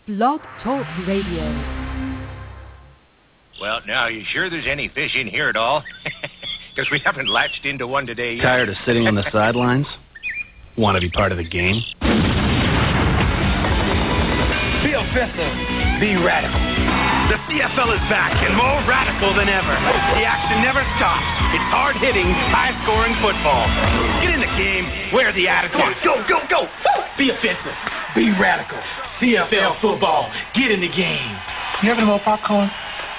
Blog Talk Radio. Well, now, you sure there's any fish in here at all? Because we haven't latched into one today yet. Tired of sitting on the sidelines? Want to be part of the game? Be offensive. Be radical. The CFL is back and more radical than ever. The action never stops. It's hard-hitting, high-scoring football. Get in the game. Wear the attitude. Come on, go. Be offensive. Be radical. CFL football. Get in the game. You having more popcorn?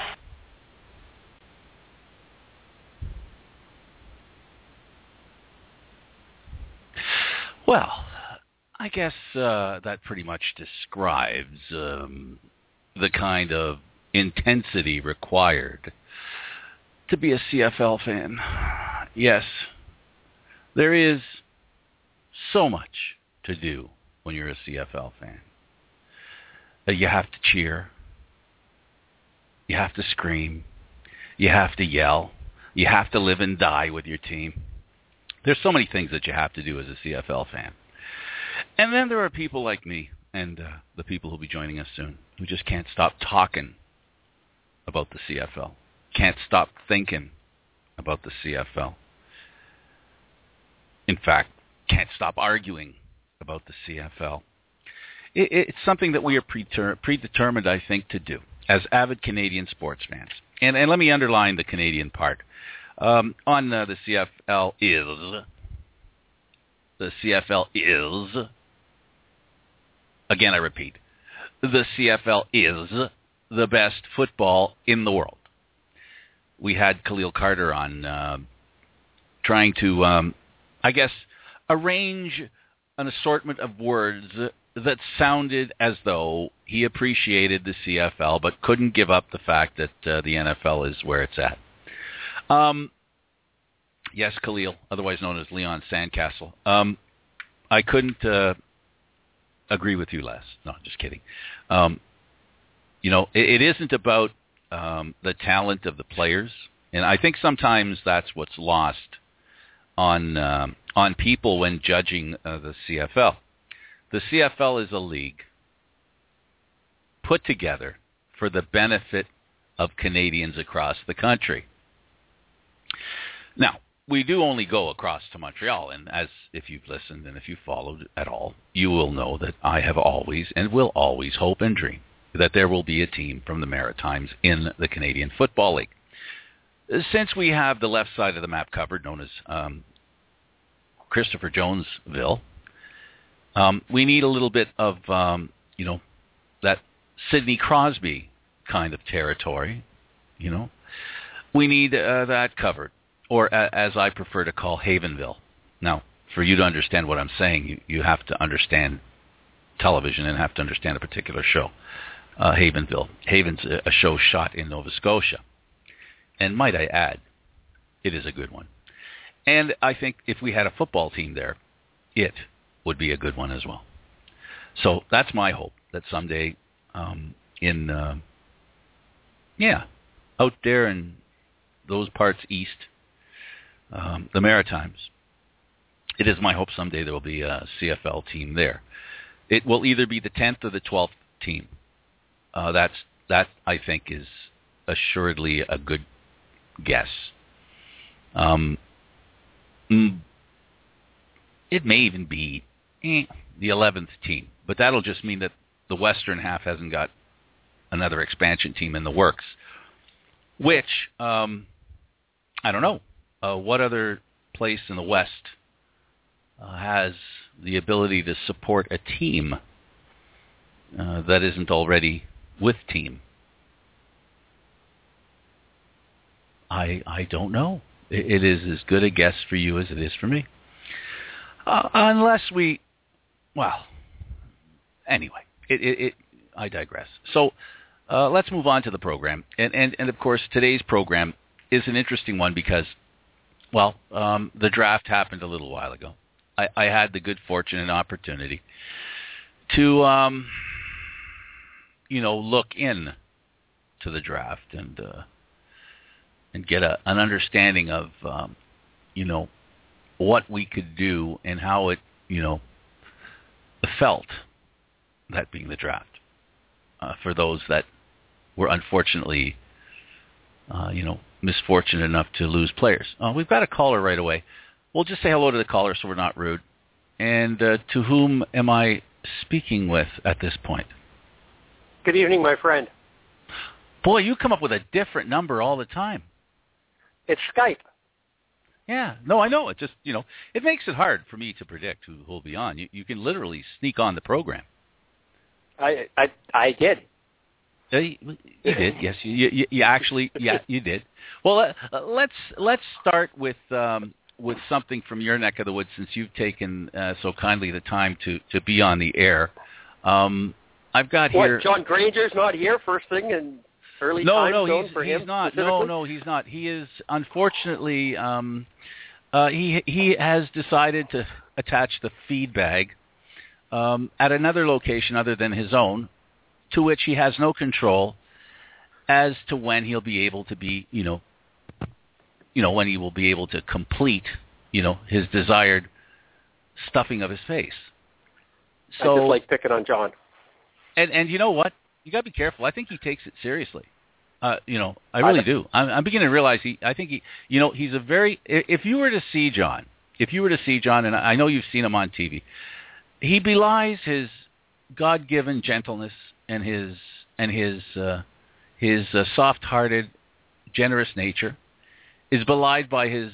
Well, I guess that pretty much describes the kind of intensity required to be a CFL fan. Yes, there is so much to do when you're a CFL fan. You have to cheer. You have to scream. You have to yell. You have to live and die with your team. There's so many things that you have to do as a CFL fan. And then there are people like me and the people who'll be joining us soon who just can't stop talking about the CFL, can't stop thinking about the CFL. In fact, can't stop arguing about the CFL. It's something that we are predetermined, I think, to do as avid Canadian sports fans. And let me underline the Canadian part. The CFL is, again I repeat, the CFL is the best football in the world. We had Khalil Carter on trying to, arrange an assortment of words that sounded as though he appreciated the CFL but couldn't give up the fact that the NFL is where it's at. Yes, Khalil, otherwise known as Leon Sandcastle. I couldn't agree with you less. No, just kidding. It isn't about the talent of the players, and I think sometimes that's what's lost on people when judging the CFL. The CFL is a league put together for the benefit of Canadians across the country. Now, we do only go across to Montreal, and as if you've listened and if you've followed at all, you will know that I have always and will always hope and dream that there will be a team from the Maritimes in the Canadian Football League. Since we have the left side of the map covered, known as Christopher Jonesville, we need a little bit of, that Sidney Crosby kind of territory, We need that covered. Or as I prefer to call, Havenville. Now, for you to understand what I'm saying, you have to understand television and have to understand a particular show. Havenville. Haven's a show shot in Nova Scotia. And might I add, it is a good one. And I think if we had a football team there, it would be a good one as well. So that's my hope, that someday out there in those parts east, the Maritimes, it is my hope someday there will be a CFL team there. It will either be the 10th or the 12th team. That I think is assuredly a good guess. It may even be the 11th team, but that'll just mean that the western half hasn't got another expansion team in the works, which I don't know. What other place in the West has the ability to support a team that isn't already with team? I don't know. It is as good a guess for you as it is for me. Unless we, anyway, I digress. So let's move on to the program. And of course, today's program is an interesting one because, the draft happened a little while ago. I had the good fortune and opportunity to, look in to the draft and get an understanding of, what we could do and how it, felt, that being the draft. for those that were unfortunately, misfortunate enough to lose players. We've got a caller right away. We'll just say hello to the caller so we're not rude. And to whom am I speaking with at this point? Good evening, my friend. Boy, you come up with a different number all the time. It's Skype. Yeah. No, I know. It just, it makes it hard for me to predict who will be on. You can literally sneak on the program. I did. You did, yes. You actually, yeah, you did. Well, let's start with something from your neck of the woods, since you've taken so kindly the time to be on the air. I've got here. What, John Granger's not here first thing in early time zone for him? He's not. No, he's not. He is, unfortunately, he has decided to attach the feed bag at another location other than his own, to which he has no control as to when he'll be able to be, when he will be able to complete, his desired stuffing of his face. So, I just like picking on John. And you know what? You got to be careful. I think he takes it seriously. I really do. I'm beginning to realize he's a very. If you were to see John, and I know you've seen him on TV, he belies his God-given gentleness and his soft-hearted, generous nature is belied by his,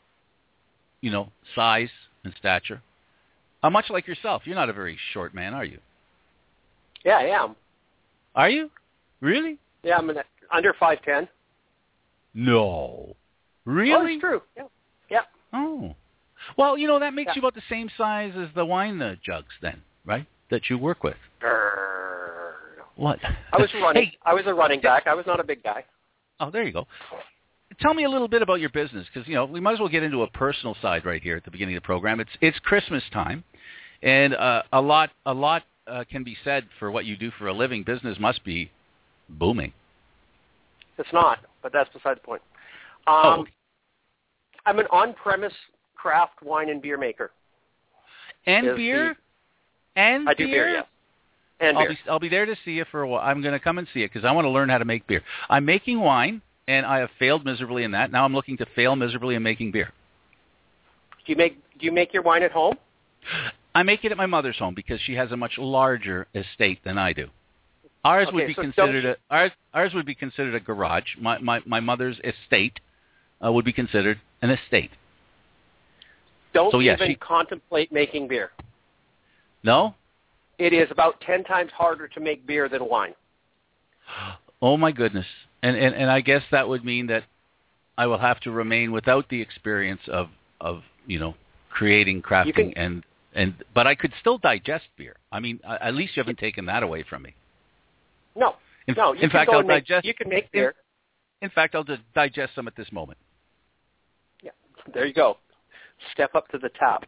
size and stature. Much like yourself, you're not a very short man, are you? Yeah, I am. Are you? Really? Yeah, I'm under 5'10". No. Really? Oh, it's true. Yeah. Oh. Well, that makes you about the same size as the wine jugs then, right? That you work with. What? I was running. Hey, I was a running back. I was not a big guy. Oh, there you go. Tell me a little bit about your business, because we might as well get into a personal side right here at the beginning of the program. It's Christmas time, and a lot can be said for what you do for a living. Business must be booming. It's not, but that's beside the point. Okay. I'm an on-premise craft wine and beer maker. And beer? I do beer, yes. And beer. I'll be there to see you for a while. I'm going to come and see it because I want to learn how to make beer. I'm making wine, and I have failed miserably in that. Now I'm looking to fail miserably in making beer. Do you make your wine at home? I make it at my mother's home because she has a much larger estate than I do. Ours would be considered a garage. My mother's estate would be considered an estate. Don't even contemplate making beer. No? It is about 10 times harder to make beer than wine. Oh my goodness. And I guess that would mean that I will have to remain without the experience of creating, crafting, but I could still digest beer. I mean, at least you haven't taken that away from me. No. You can make beer. In fact, I'll just digest some at this moment. Yeah, there you go. Step up to the top.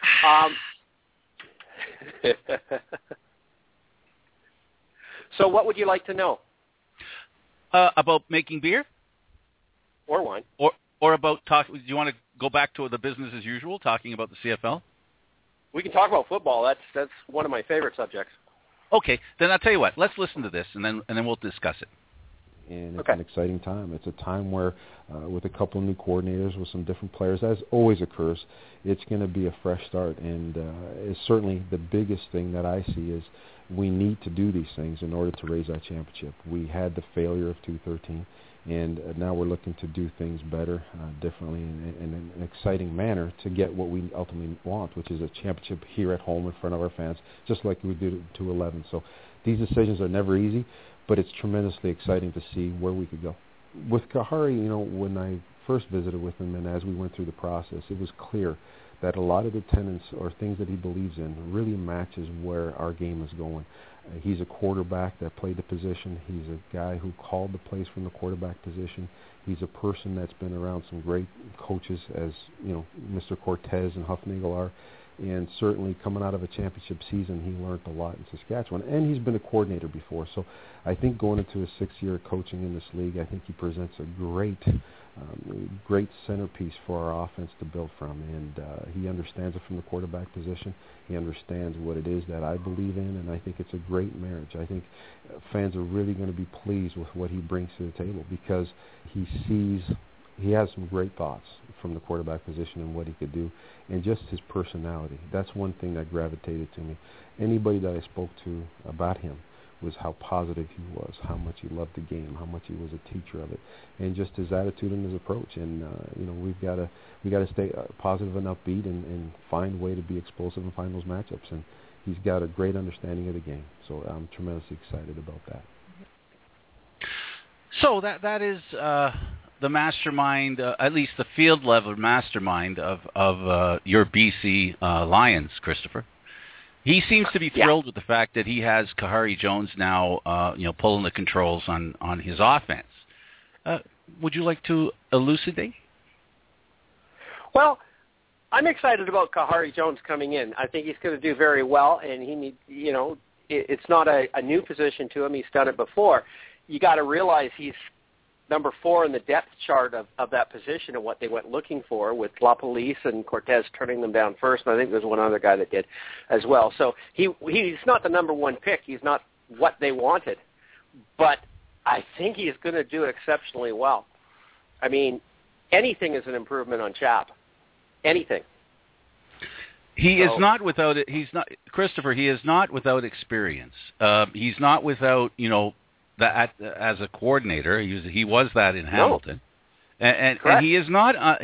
So what would you like to know? About making beer? Or wine. Or about talking. Do you want to go back to the business as usual, talking about the CFL? We can talk about football. That's one of my favorite subjects. Okay, then I'll tell you what. Let's listen to this, and then we'll discuss it. And it's an exciting time. It's a time where, with a couple of new coordinators, with some different players, as always occurs, it's going to be a fresh start. And it's certainly the biggest thing that I see is we need to do these things in order to raise our championship. We had the failure of 2-13, and now we're looking to do things better, differently, in an exciting manner to get what we ultimately want, which is a championship here at home in front of our fans, just like we did at 2-11. So these decisions are never easy, but it's tremendously exciting to see where we could go. With Khari, when I first visited with him and as we went through the process, it was clear that a lot of the tenets or things that he believes in really matches where our game is going. He's a quarterback that played the position. He's a guy who called the plays from the quarterback position. He's a person that's been around some great coaches as, Mr. Cortez and Huffnagel are. And certainly coming out of a championship season, he learned a lot in Saskatchewan. And he's been a coordinator before. So I think going into his 6th year coaching in this league, I think he presents a great centerpiece for our offense to build from. And he understands it from the quarterback position. He understands what it is that I believe in, and I think it's a great marriage. I think fans are really going to be pleased with what he brings to the table because he has some great thoughts from the quarterback position and what he could do, and just his personality. That's one thing that gravitated to me. Anybody that I spoke to about him was how positive he was, how much he loved the game, how much he was a teacher of it, and just his attitude and his approach. And we've got to stay positive and upbeat and find a way to be explosive and find those matchups. And he's got a great understanding of the game. So I'm tremendously excited about that. So that is the mastermind, at least the field level mastermind of your BC Lions, Christopher. He seems to be thrilled with the fact that he has Kahari Jones now, pulling the controls on his offense. Would you like to elucidate? Well, I'm excited about Kahari Jones coming in. I think he's going to do very well, and it's not a new position to him. He's done it before. You got to realize he's number 4 in the depth chart of that position and what they went looking for, with LaPolice and Cortez turning them down first, and I think there's one other guy that did as well. So he's not the number 1 pick. He's not what they wanted, but I think he's going to do exceptionally well. I mean, anything is an improvement on Chap. Anything. He is not without it. He's not, Christopher. He is not without experience. He's not without that as a coordinator. He was that in Hamilton, and he is not.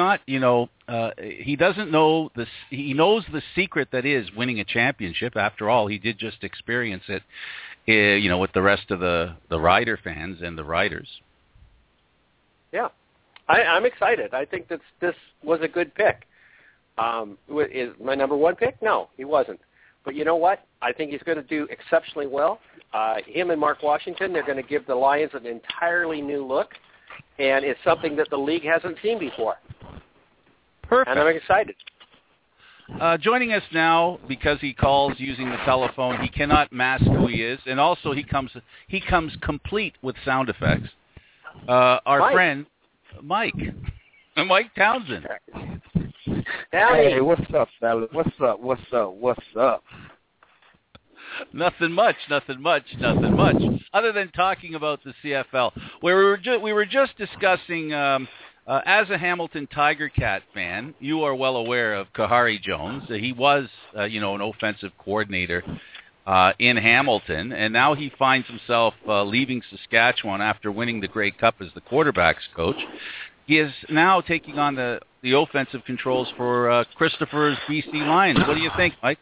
He doesn't know this. He knows the secret that is winning a championship. After all, he did just experience it. With the rest of the Rider fans and the Riders. Yeah, I'm excited. I think this was a good pick. Is my number 1 pick? No, he wasn't. But you know what? I think he's going to do exceptionally well. Him and Mark Washington, they're going to give the Lions an entirely new look, and it's something that the league hasn't seen before. Perfect. And I'm excited. Joining us now, because he calls using the telephone, he cannot mask who he is, and also he comes complete with sound effects. Our friend Mike Townsend. Hey, what's up, fellas? What's up? Nothing much. Other than talking about the CFL, we were just discussing. As a Hamilton Tiger Cat fan, you are well aware of Kahari Jones. He was, an offensive coordinator in Hamilton, and now he finds himself leaving Saskatchewan after winning the Grey Cup as the quarterbacks coach. He is now taking on the offensive controls for Christopher's BC Lions. What do you think, Mike?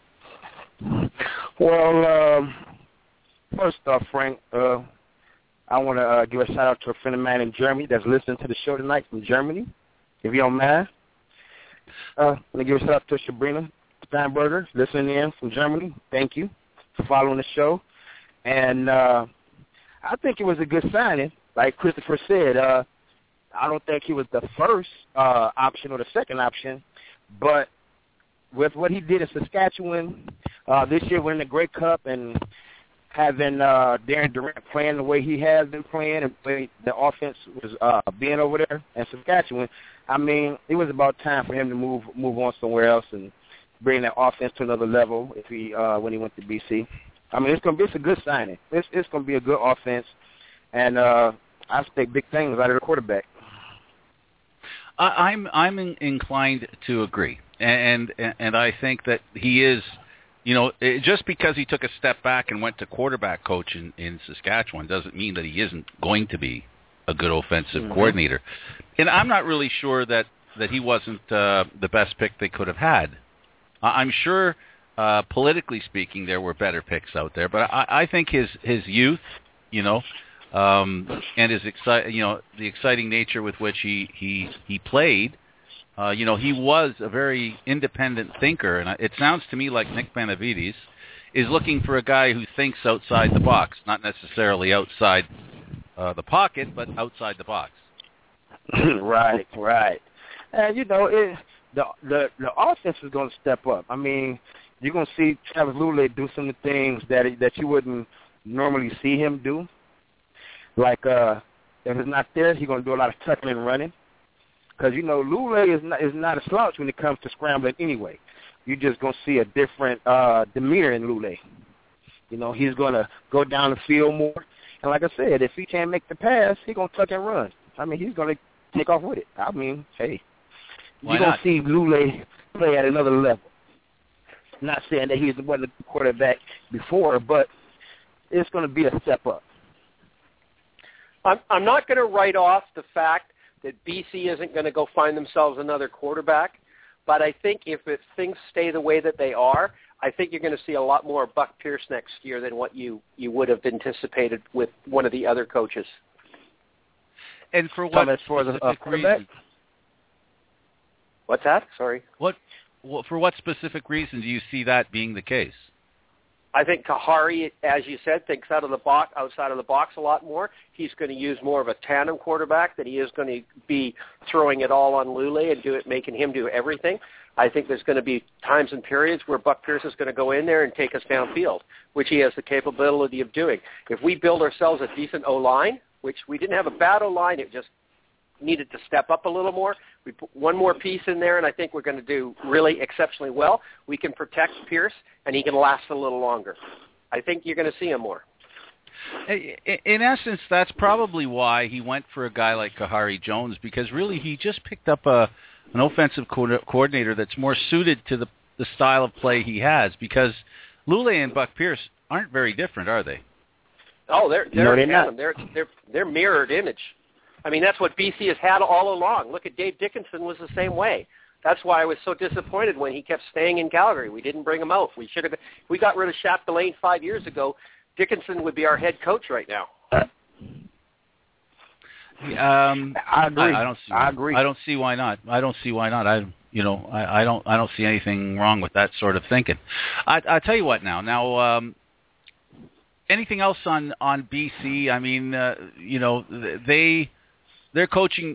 Well, first off, Frank, I want to give a shout-out to a friend of mine in Germany that's listening to the show tonight from Germany, if you don't mind. I want to give a shout-out to Sabrina Steinberger, listening in from Germany. Thank you for following the show. And I think it was a good signing. Like Christopher said, I don't think he was the first option or the second option, but with what he did in Saskatchewan this year, winning the Grey Cup and having Darren Durant playing the way he has been playing and the way the offense was being over there in Saskatchewan, I mean, it was about time for him to move on somewhere else and bring that offense to another level if he when he went to BC. I mean, it's a good signing. It's going to be a good offense, and I expect big things out of the quarterback. I'm inclined to agree, and I think that he is. Just because he took a step back and went to quarterback coach in Saskatchewan doesn't mean that he isn't going to be a good offensive coordinator. And I'm not really sure that he wasn't the best pick they could have had. I'm sure, politically speaking, there were better picks out there. But I think his youth, and his the exciting nature with which he played. He was a very independent thinker, and it sounds to me like Nick Benavides is looking for a guy who thinks outside the box, not necessarily outside the pocket, but outside the box. Right. And, the offense is going to step up. I mean, you're going to see Travis Lulay do some of the things that you wouldn't normally see him do. Like, if it's not there, he's going to do a lot of tucking and running. Because, you know, Lulay is not a slouch when it comes to scrambling anyway. You're just going to see a different demeanor in Lulay. You know, he's going to go down the field more. And like I said, if he can't make the pass, he's going to tuck and run. I mean, he's going to take off with it. I mean, hey, you're going to see Lulay play at another level. Not saying that he wasn't a quarterback before, but it's going to be a step up. I'm not going to write off the fact that BC isn't going to go find themselves another quarterback, but I think if things stay the way that they are, I think you're going to see a lot more Buck Pierce next year than what you would have anticipated with one of the other coaches. And for what specific reason? What's that? Sorry. For what specific reason do you see that being the case? I think Kahari, as you said, thinks outside of the box a lot more. He's going to use more of a tandem quarterback than he is going to be throwing it all on Lulay and making him do everything. I think there's going to be times and periods where Buck Pierce is going to go in there and take us downfield, which he has the capability of doing. If we build ourselves a decent O-line, which we didn't have a bad O-line, it just needed to step up a little more. We put one more piece in there, and I think we're going to do really exceptionally well. We can protect Pierce, and he can last a little longer. I think you're going to see him more. In essence, that's probably why he went for a guy like Kahari Jones, because really he just picked up an offensive coordinator that's more suited to the style of play he has, because Lulay and Buck Pierce aren't very different, are they? Oh, they're mirrored image. I mean, that's what BC has had all along. Look at Dave Dickinson was the same way. That's why I was so disappointed when he kept staying in Calgary. We didn't bring him out. We got rid of Shap Delane 5 years ago. Dickinson would be our head coach right now. I agree. I agree. I don't see why not. I don't see anything wrong with that sort of thinking. I tell you what now. Now, anything else on BC? I mean, their coaching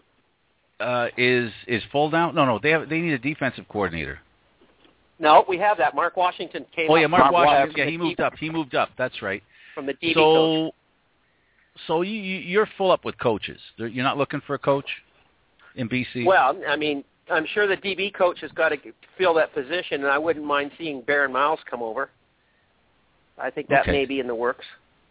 is full now. No, they need a defensive coordinator. No, we have that. Mark Washington came up. Oh, yeah, Mark Washington. Yeah, he moved up. He moved up. That's right. From the DB coach. So you're full up with coaches. You're not looking for a coach in BC? Well, I mean, I'm sure the DB coach has got to fill that position, and I wouldn't mind seeing Baron Miles come over. I think that may be in the works.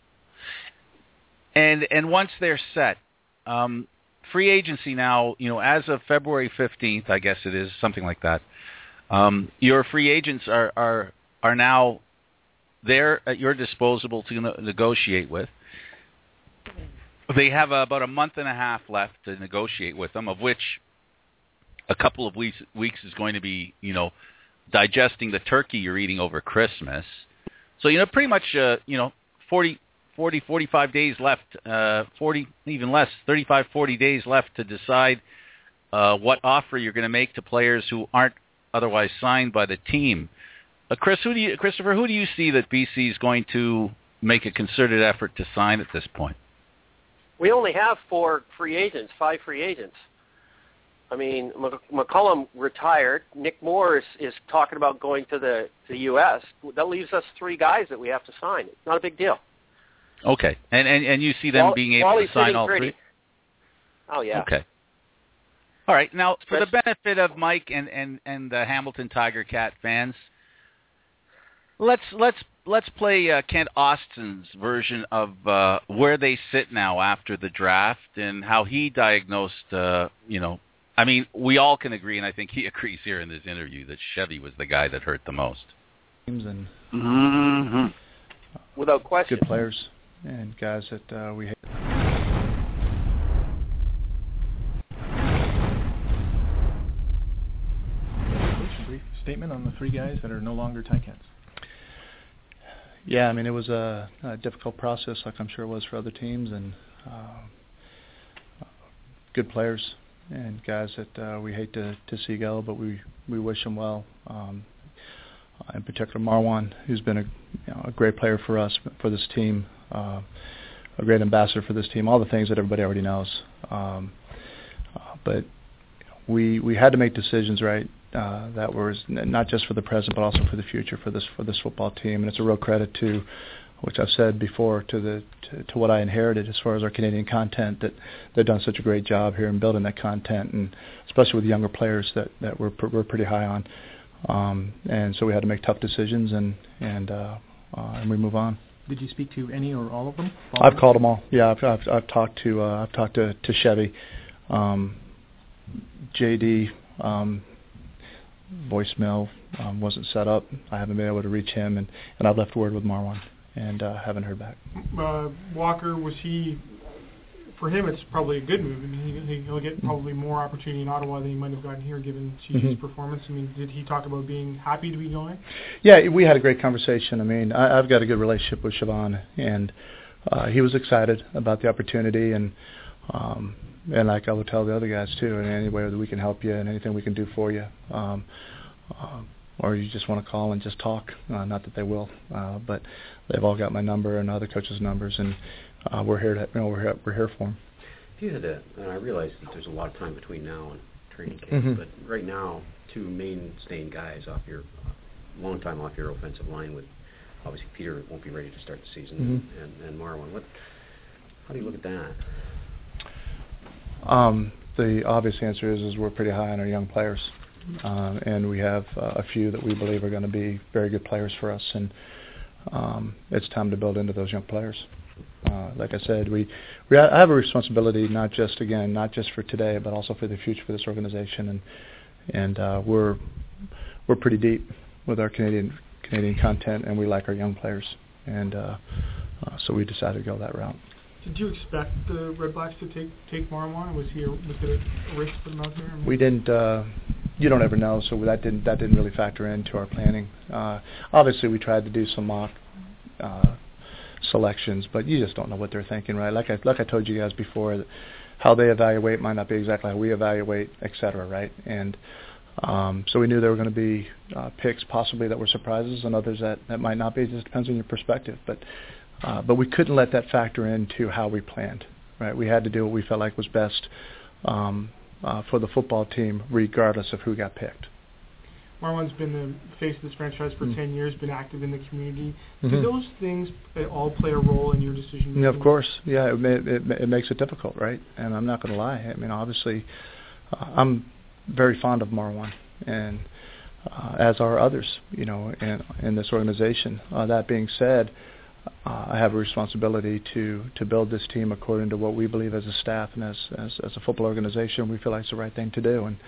And once they're set, free agency now, as of February 15th, I guess it is, something like that, your free agents are now there at your disposal to negotiate with. They have about a month and a half left to negotiate with them, of which a couple of weeks is going to be, digesting the turkey you're eating over Christmas. So, pretty much, 45 days left, 40, even less, 35, 40 days left to decide what offer you're going to make to players who aren't otherwise signed by the team. Christopher, who do you see that BC is going to make a concerted effort to sign at this point? We only have 5 free agents. I mean, McCollum retired. Nick Moore is talking about going to the U.S. That leaves us 3 guys that we have to sign. It's not a big deal. Okay, and you see them being able to sign all 3? Oh, yeah. Okay. All right. Now, for the benefit of Mike and the Hamilton Tiger Cat fans, let's play Kent Austin's version of where they sit now after the draft and how he diagnosed. I mean, we all can agree, and I think he agrees here in this interview, that Chevy was the guy that hurt the most. And without question, good players and guys that we hate. Brief statement on the 3 guys that are no longer Ticats. Yeah, I mean, it was a difficult process, like I'm sure it was for other teams, and good players and guys that we hate to see go, but we wish them well. In particular, Marwan, who's been a great player for us, for this team, a great ambassador for this team, all the things that everybody already knows. But we had to make decisions, right? That was not just for the present, but also for the future for this football team. And it's a real credit to, which I've said before, to what I inherited as far as our Canadian content, that they've done such a great job here in building that content, and especially with younger players that we're pretty high on. And so we had to make tough decisions, and we move on. Did you speak to any or all of them? I've called them all. Yeah, I've talked to Chevy, JD. Voicemail wasn't set up. I haven't been able to reach him, and I've left word with Marwan, and haven't heard back. Walker, was he? For him, it's probably a good move. I mean, he'll get probably more opportunity in Ottawa than he might have gotten here, given CJ's performance. I mean, did he talk about being happy to be going? Yeah, we had a great conversation. I mean, I've got a good relationship with Siobhan, and he was excited about the opportunity, and like I would tell the other guys too, in any way that we can help you and anything we can do for you, or you just want to call and just talk. Not that they will, but they've all got my number and other coaches' numbers, and we're here we're here for them. If you had to, and I realize that there's a lot of time between now and training camp, but right now, two mainstay guys long time off your offensive line, with obviously Peter won't be ready to start the season, and Marwan. How do you look at that? The obvious answer is we're pretty high on our young players, and we have a few that we believe are going to be very good players for us, and it's time to build into those young players. Like I said, I have a responsibility not just for today, but also for the future for this organization, and we're pretty deep with our Canadian content, and we like our young players, and so we decided to go that route. Did you expect the Red Blacks to take Marwan? Was it a risk for them out there? We didn't. You don't ever know, so that didn't really factor into our planning. Obviously, we tried to do some mock selections, but you just don't know what they're thinking, right? Like I told you guys before, that how they evaluate might not be exactly how we evaluate, et cetera, right? And so we knew there were going to be picks possibly that were surprises, and others that might not be. It just depends on your perspective, but we couldn't let that factor into how we planned, right? We had to do what we felt like was best for the football team, regardless of who got picked. Marwan's been the face of this franchise for 10 years, been active in the community. Do those things all play a role in your decision-making? Yeah, of course. Yeah, it makes it difficult, right? And I'm not going to lie. I mean, obviously, I'm very fond of Marwan, and as are others, in this organization. That being said, I have a responsibility to build this team according to what we believe as a staff and as a football organization. We feel like it's the right thing to do, and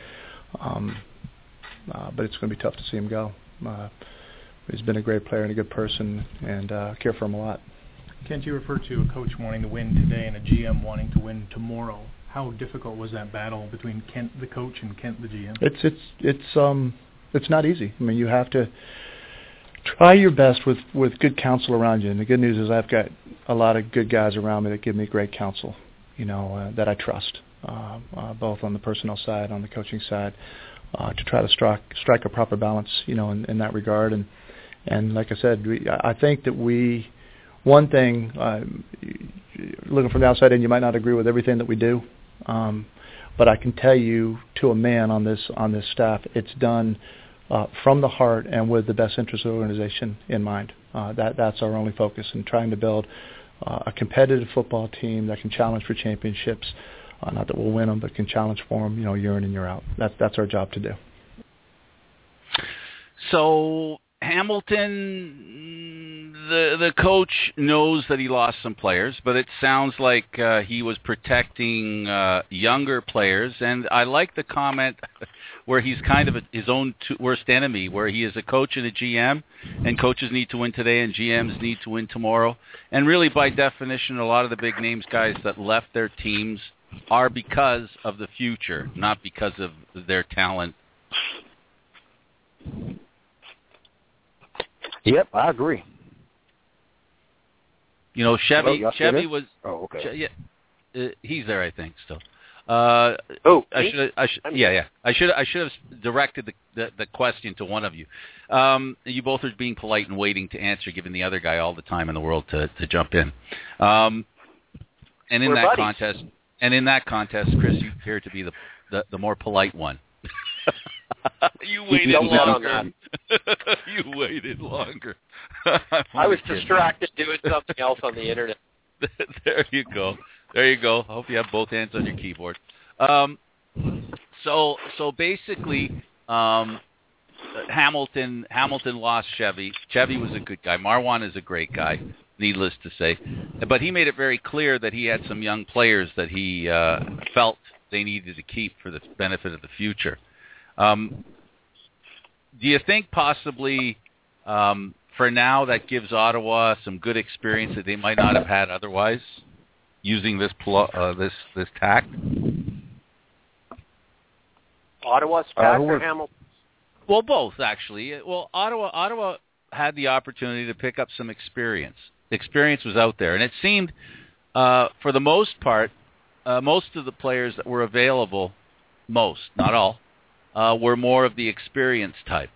but it's going to be tough to see him go. He's been a great player and a good person, and care for him a lot. Kent, you referred to a coach wanting to win today and a GM wanting to win tomorrow. How difficult was that battle between Kent the coach and Kent the GM? It's not easy. I mean, you have to try your best with good counsel around you. And the good news is I've got a lot of good guys around me that give me great counsel, that I trust, both on the personnel side, on the coaching side, to try to strike a proper balance, in that regard. And like I said, I think that one thing, looking from the outside in, you might not agree with everything that we do, but I can tell you to a man on this staff, it's done from the heart and with the best interest of the organization in mind. That's our only focus, in trying to build a competitive football team that can challenge for championships. Not that we'll win them, but can challenge for them, year in and year out. That's our job to do. So Hamilton, the coach knows that he lost some players, but it sounds like he was protecting younger players. And I like the comment where he's kind of his own worst enemy, where he is a coach and a GM, and coaches need to win today and GMs need to win tomorrow. And really, by definition, a lot of the big names guys that left their teams are because of the future, not because of their talent. Yep, I agree. Chevy was. Oh, okay. He's there, I think, still. I should have directed the question to one of you. You both are being polite and waiting to answer, giving the other guy all the time in the world to jump in. And in that contest, Chris, you appear to be the more polite one. You waited longer. You waited longer. I was distracted doing something else on the internet. There you go. I hope you have both hands on your keyboard. So basically, Hamilton lost Chevy. Chevy was a good guy. Marwan is a great guy, needless to say. But he made it very clear that he had some young players that he felt they needed to keep for the benefit of the future. Do you think possibly for now that gives Ottawa some good experience that they might not have had otherwise, using this tact? Ottawa's tact or Hamilton? Well, both actually. Well, Ottawa had the opportunity to pick up some experience. Experience was out there, and it seemed, for the most part, most of the players that were available, not all, were more of the experience type.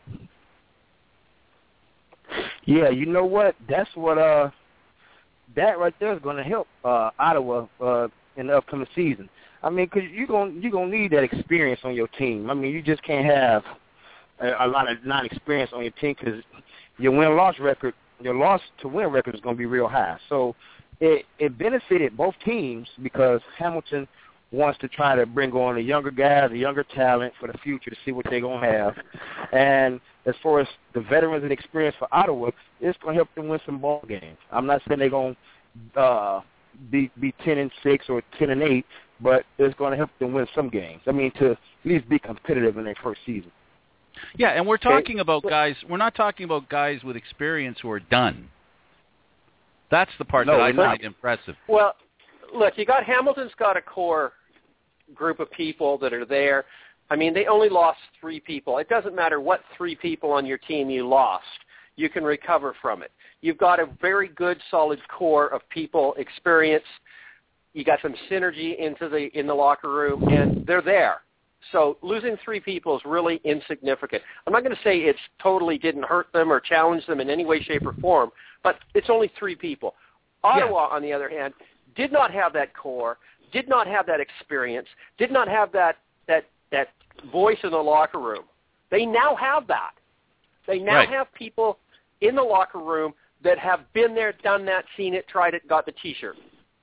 Yeah, you know what? That's what that right there is going to help Ottawa in the upcoming season. I mean, because you're gonna need that experience on your team. I mean, you just can't have a lot of non-experience on your team because your win-loss record, your loss-to-win record is going to be real high. So it benefited both teams because Hamilton wants to try to bring on the younger guys, the younger talent for the future to see what they're going to have. And as far as the veterans and experience for Ottawa, it's going to help them win some ball games. I'm not saying they're going to be 10-6 or 10-8, but it's going to help them win some games. I mean, to at least be competitive in their first season. Yeah, and we're talking about guys. We're not talking about guys with experience who are done. That's the part that I find impressive. Well, look, Hamilton's got a core group of people that are there. I mean, they only lost 3 people. It doesn't matter what 3 people on your team you lost. You can recover from it. You've got a very good, solid core of people, experience. You got some synergy in the locker room, and they're there. So losing 3 people is really insignificant. I'm not going to say it totally didn't hurt them or challenge them in any way, shape, or form, but it's only 3 people. Ottawa, on the other hand, did not have that core, did not have that experience, did not have that voice in the locker room. They now have that. They now have people in the locker room that have been there, done that, seen it, tried it, got the T-shirt.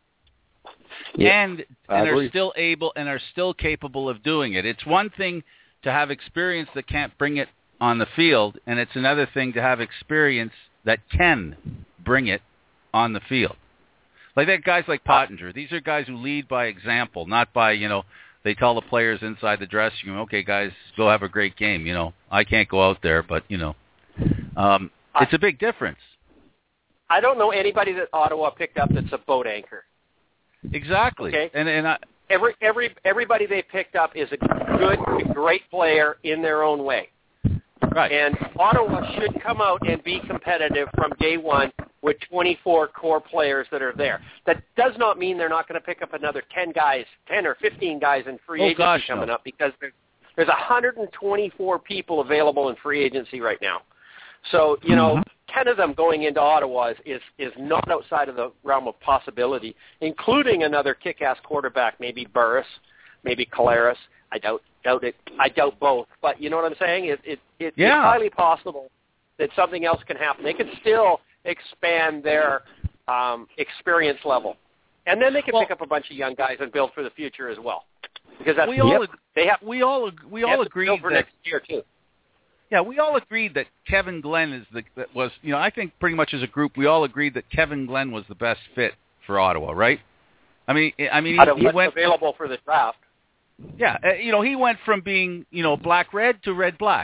Yeah, and are still able and are still capable of doing it. It's one thing to have experience that can't bring it on the field, and it's another thing to have experience that can bring it on the field. Like that guys like Pottinger. These are guys who lead by example, not by, they tell the players inside the dressing room, okay, guys, go have a great game. I can't go out there, but, it's a big difference. I don't know anybody that Ottawa picked up that's a boat anchor. Exactly. Okay. And everybody they picked up is a great player in their own way. Right. And Ottawa should come out and be competitive from day one with 24 core players that are there. That does not mean they're not going to pick up another 10 or 15 guys in free agency coming up, because there's 124 people available in free agency right now. So, 10 of them going into Ottawa is not outside of the realm of possibility, including another kick-ass quarterback, maybe Burris, maybe Collaros. I doubt it. I doubt both. But you know what I'm saying? It's highly possible that something else can happen. They can still expand their experience level, and then they can pick up a bunch of young guys and build for the future as well. Because that's we all agreed that next year too. Yeah, we all agreed that Kevin Glenn I think pretty much as a group we all agreed that Kevin Glenn was the best fit for Ottawa, right? I mean he went available for the draft. Yeah, he went from being, black-red to red-black.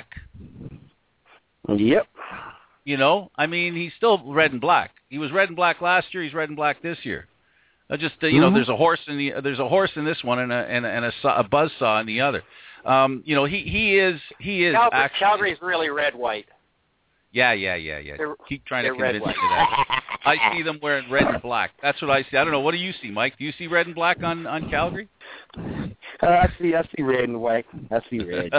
Yep. He's still red and black. He was red and black last year. He's red and black this year. There's a horse in this one and a buzzsaw in the other. He is actually Calgary's really red-white. Yeah. Keep trying to convince me of that. I see them wearing red and black. That's what I see. I don't know. What do you see, Mike? Do you see red and black on Calgary? I see red and white. They're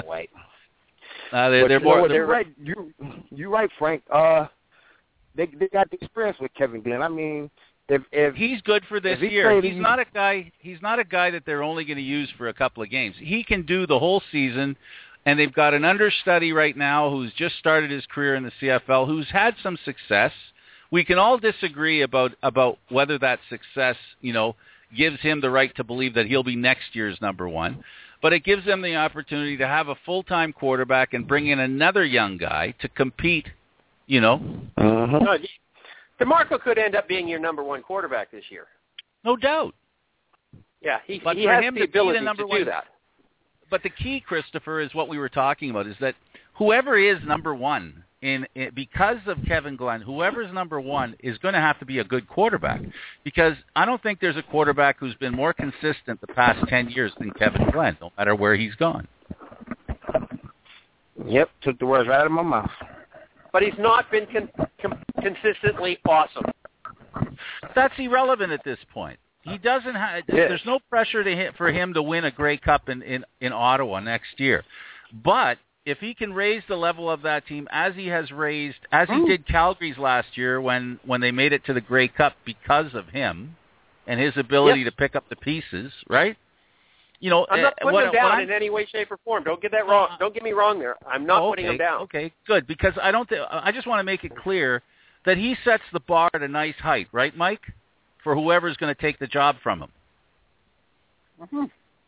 right. You're right, Frank. They got the experience with Kevin Glenn. I mean, If he's good for this year, he's not a guy that they're only going to use for a couple of games. He can do the whole season, and they've got an understudy right now who's just started his career in the CFL, who's had some success. We can all disagree about whether that success, gives him the right to believe that he'll be next year's number one. But it gives them the opportunity to have a full-time quarterback and bring in another young guy to compete, DeMarco could end up being your number one quarterback this year. No doubt. Yeah, he but has for him the to ability be the number to one, do that. But the key, Christopher, is what we were talking about, is that whoever is number one, because of Kevin Glenn, whoever's number one is going to have to be a good quarterback, because I don't think there's a quarterback who's been more consistent the past 10 years than Kevin Glenn, no matter where he's gone. Yep, took the words right out of my mouth. But he's not been consistently awesome. That's irrelevant at this point. He doesn't have. Yes. There's no pressure for him to win a Grey Cup in Ottawa next year, but if he can raise the level of that team as he did Calgary's last year when they made it to the Grey Cup because of him and his ability to pick up the pieces, right? I'm not putting him down in any way, shape, or form. Don't get that wrong. Don't get me wrong there. I'm not putting him down. Okay, good, because I just want to make it clear that he sets the bar at a nice height, right, Mike, for whoever's going to take the job from him. Mm-hmm.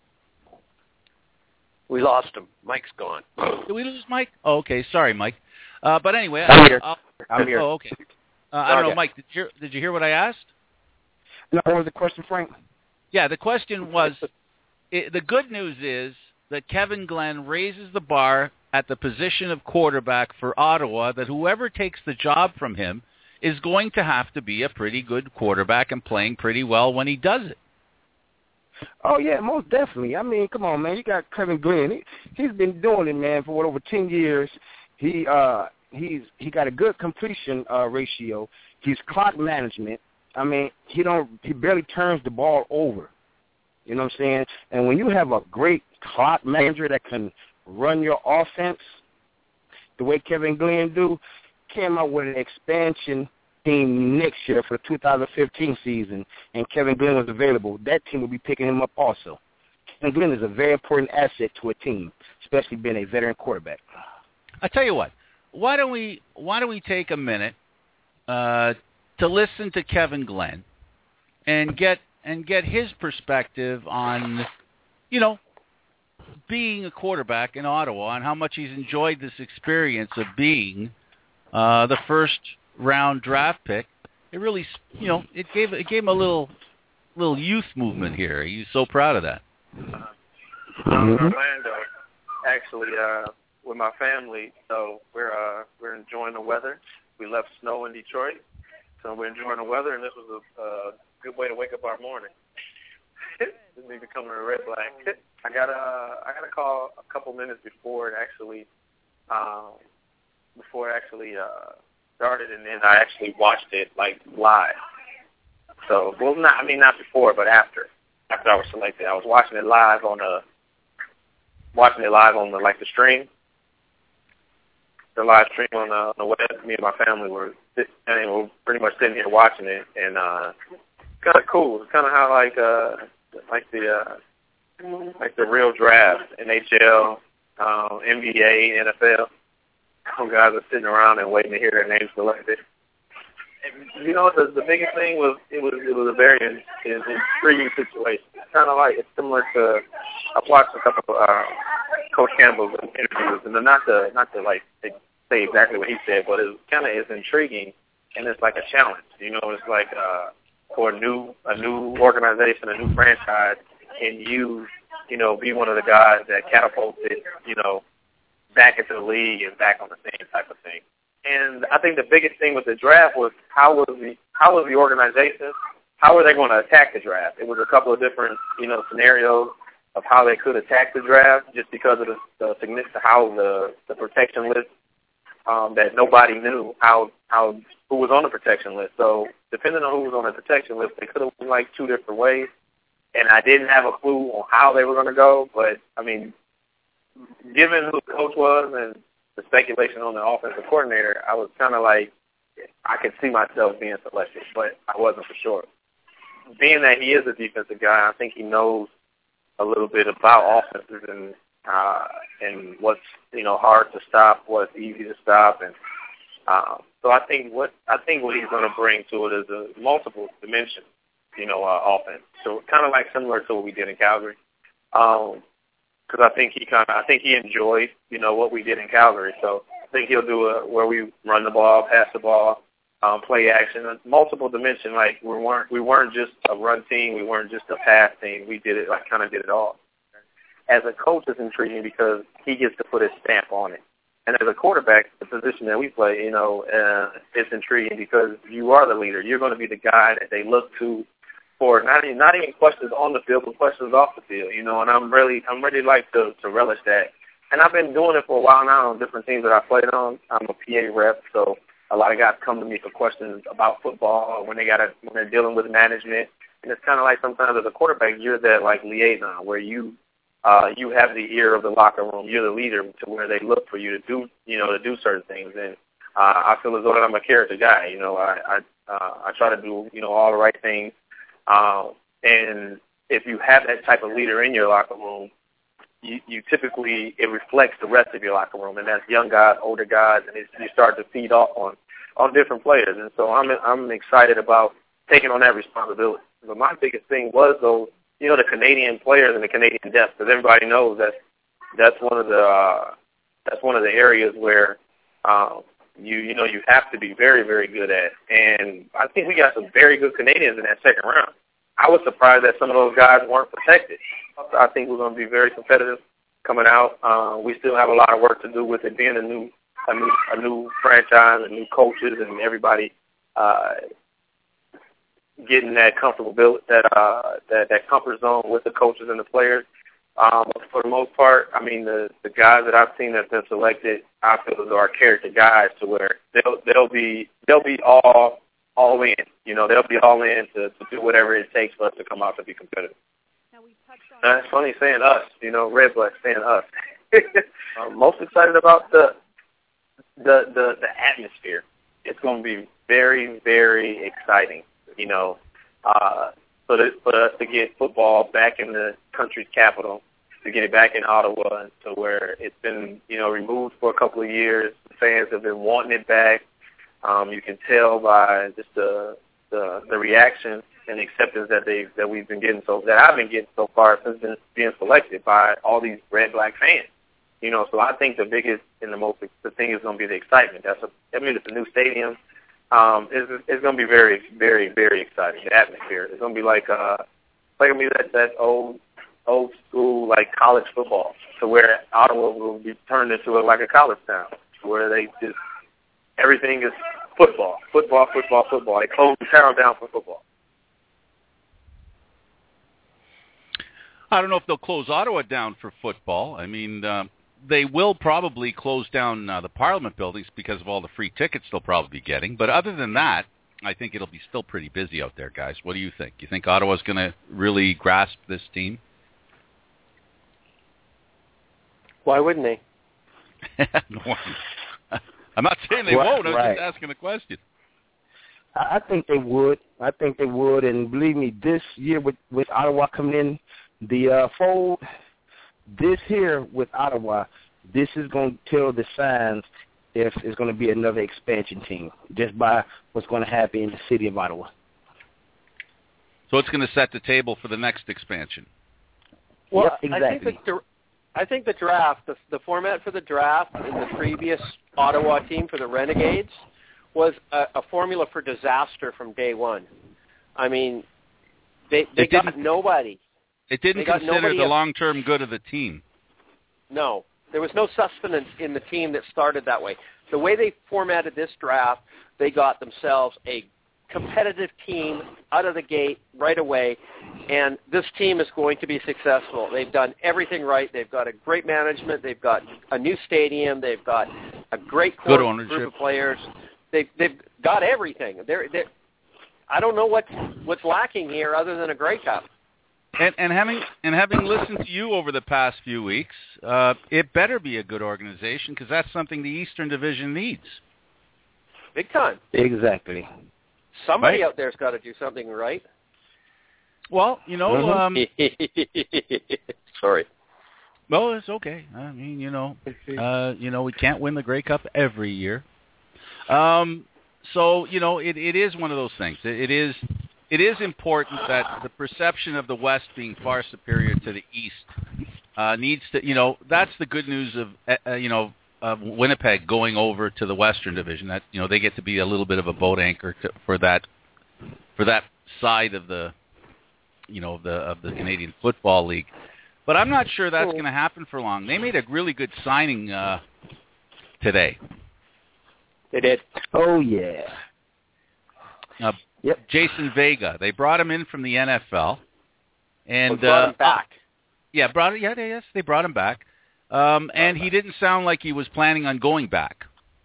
We lost him. Mike's gone. Did we lose Mike? Oh, okay. Sorry, Mike. But anyway, I'm here. I'm here. Oh, okay. I don't know, Mike. Did you hear what I asked? No, what was the question, Frank? Yeah, the question was, the good news is that Kevin Glenn raises the bar at the position of quarterback for Ottawa, that whoever takes the job from him is going to have to be a pretty good quarterback and playing pretty well when he does it. Oh, yeah, most definitely. I mean, come on, man. You got Kevin Glenn. He's been doing it, man, for over 10 years. He got a good completion ratio. He's clock management. I mean, he barely turns the ball over. You know what I'm saying? And when you have a great clock manager that can run your offense the way Kevin Glenn do, came out with an expansion team next year for the 2015 season, and Kevin Glenn was available, that team will be picking him up also. Kevin Glenn is a very important asset to a team, especially being a veteran quarterback. I tell you what, why don't we take a minute to listen to Kevin Glenn and get his perspective on, being a quarterback in Ottawa and how much he's enjoyed this experience of being the first round draft pick. It really, it gave him a little youth movement here. He's so proud of that. I'm in Orlando, actually, with my family. So we're enjoying the weather. We left snow in Detroit, so we're enjoying the weather, and this was a good way to wake up our morning. This is becoming a red flag. I got a call a couple minutes before it actually started, and then I actually watched it live. So, not before, but after I was selected, I was watching it live on the stream, the live stream on the web. Me and my family were pretty much sitting here watching it, and kind of cool. It's kind of how the real draft, NHL, NBA, NFL. Some guys are sitting around and waiting to hear their names selected. And, the biggest thing was it was a very intriguing situation. It's similar to, I've watched a couple of Coach Campbell's interviews, and not to say exactly what he said, but it kind of is intriguing, and it's like a challenge. It's like for a new organization, a new franchise, and you be one of the guys that catapulted, back into the league and back on the same type of thing. And I think the biggest thing with the draft was how was the organization, how were they going to attack the draft? It was a couple of different, scenarios of how they could attack the draft just because of the significance of how the protection list, that nobody knew who was on the protection list. So depending on who was on the protection list, they could have went two different ways. And I didn't have a clue on how they were going to go, but given who the coach was and the speculation on the offensive coordinator, I was kind of I could see myself being selected, but I wasn't for sure. being that he is a defensive guy, I think he knows a little bit about offenses and what's hard to stop, what's easy to stop, and so I think what he's going to bring to it is a multiple dimension, offense. So kind of like similar to what we did in Calgary, because I think he enjoyed what we did in Calgary. So I think he'll do where we run the ball, pass the ball, play action, multiple dimension. Like we weren't just a run team, we weren't just a pass team. We did it kind of did it all. As a coach, it's intriguing because he gets to put his stamp on it. And as a quarterback, the position that we play, it's intriguing because you are the leader. You're going to be the guy that they look to for not even questions on the field, but questions off the field. And I'm really like to relish that. And I've been doing it for a while now on different teams that I played on. I'm a PA rep, so a lot of guys come to me for questions about football or when they're dealing with management. And it's kind of like sometimes as a quarterback, you're that like liaison where you have the ear of the locker room. You're the leader to where they look for you to do, to do certain things. And I feel as though I'm a character guy. I try to do, all the right things. And if you have that type of leader in your locker room, you typically, it reflects the rest of your locker room. And that's young guys, older guys, and you start to feed off on different players. And so I'm excited about taking on that responsibility. But my biggest thing was, though, the Canadian players and the Canadian depth, because everybody knows that's one of the areas where you have to be very, very good at. And I think we got some very good Canadians in that second round. I was surprised that some of those guys weren't protected. I think we're going to be very competitive coming out. We still have a lot of work to do with it being a new franchise and new coaches and everybody getting that that comfort zone with the coaches and the players. But for the most part, I mean, the guys that I've seen that have been selected, I feel as though are character guys to where they'll be all in. They'll be all in to do whatever it takes for us to come out to be competitive. It's funny saying us, Red Black saying us. I'm most excited about the atmosphere. It's going to be very, very exciting. For us to get football back in the country's capital, to get it back in Ottawa, and to where it's been, removed for a couple of years. The fans have been wanting it back. You can tell by just the reaction and acceptance that we've been getting, that I've been getting so far since being selected by all these Red Black fans. So I think the biggest and the thing is going to be the excitement. It's a new stadium. It's going to be very, very, very exciting. The atmosphere. It's going to be like that old school like college football, to where Ottawa will be turned into like a college town, where they just everything is football. They close the town down for football. I don't know if they'll close Ottawa down for football. I mean, they will probably close down the Parliament buildings because of all the free tickets they'll probably be getting. But other than that, I think it'll be still pretty busy out there, guys. What do you think? You think Ottawa's going to really grasp this team? Why wouldn't they? I'm not saying they won't. I'm just asking a question. I think they would. And believe me, this year with Ottawa coming in the fold, this here with Ottawa, this is going to tell the signs if it's going to be another expansion team, just by what's going to happen in the city of Ottawa. So it's going to set the table for the next expansion. Well, yeah, exactly. I think the draft, the format for the draft in the previous Ottawa team for the Renegades was a formula for disaster from day one. I mean, they got nobody. It didn't consider the long-term good of the team. No. There was no sustenance in the team that started that way. The way they formatted this draft, they got themselves a competitive team out of the gate right away, and this team is going to be successful. They've done everything right. They've got a great management. They've got a new stadium. They've got a great core group of players. They've got everything. I don't know what's lacking here other than a Grey Cup. And having listened to you over the past few weeks, it better be a good organization because that's something the Eastern Division needs. Big time. Exactly. Somebody out there's got to do something right. Well, Sorry. Well, it's okay. I mean, we can't win the Grey Cup every year. So, it is one of those things. It is important that the perception of the West being far superior to the East needs to, that's the good news of Winnipeg going over to the Western Division. That they get to be a little bit of a boat anchor for that side of the of the Canadian Football League. But I'm not sure that's going to happen for long. They made a really good signing today. They did. Oh yeah. Yep. Jason Vega. They brought him in from the NFL, and brought him back. They brought him back. And he didn't sound like he was planning on going back.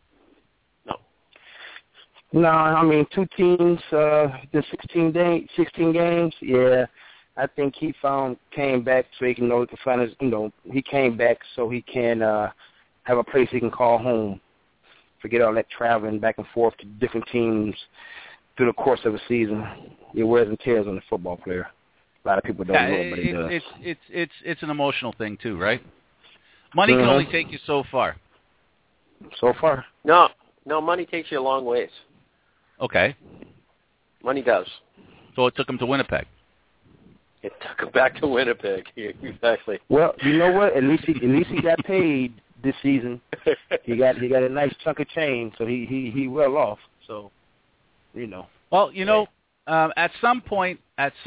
No, I mean 2 teams, the 16 games. Yeah, I think he came back so he can find his. He came back so he can have a place he can call home. Forget all that traveling back and forth to different teams through the course of a season. It wears and tears on the football player. A lot of people don't know it, but it does. It's an emotional thing too, right? Money can only take you so far. So far? No, money takes you a long ways. Okay. Money does. So it took him to Winnipeg. It took him back to Winnipeg. Exactly. Well, you know what? At least he got paid this season. He got a nice chunk of change, so he well off. So, Well, at some point,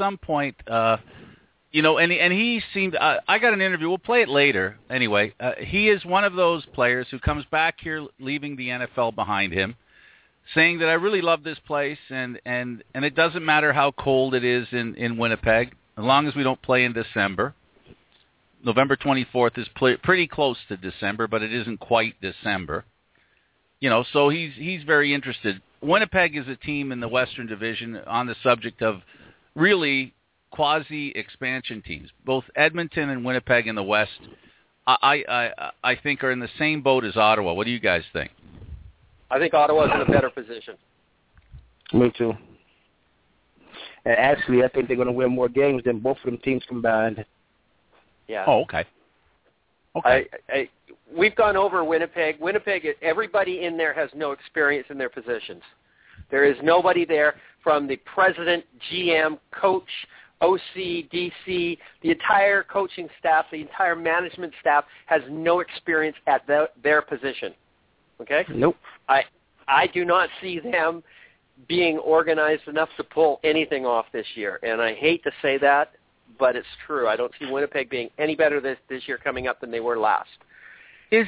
and he seemed. I got an interview. We'll play it later. Anyway, he is one of those players who comes back here, leaving the NFL behind him, saying that I really love this place, and it doesn't matter how cold it is in Winnipeg, as long as we don't play in December. November 24th is pretty close to December, but it isn't quite December. So he's very interested. Winnipeg is a team in the Western Division on the subject of really quasi-expansion teams. Both Edmonton and Winnipeg in the West, I think, are in the same boat as Ottawa. What do you guys think? I think Ottawa's in a better position. Me too. And actually, I think they're going to win more games than both of them teams combined. Yeah. Oh, okay. Okay. We've gone over Winnipeg. Winnipeg, everybody in there has no experience in their positions. There is nobody there from the president, GM, coach, OC, DC, the entire coaching staff, the entire management staff has no experience at their position. Okay? Nope. I do not see them being organized enough to pull anything off this year. And I hate to say that, but it's true. I don't see Winnipeg being any better this year coming up than they were last. Is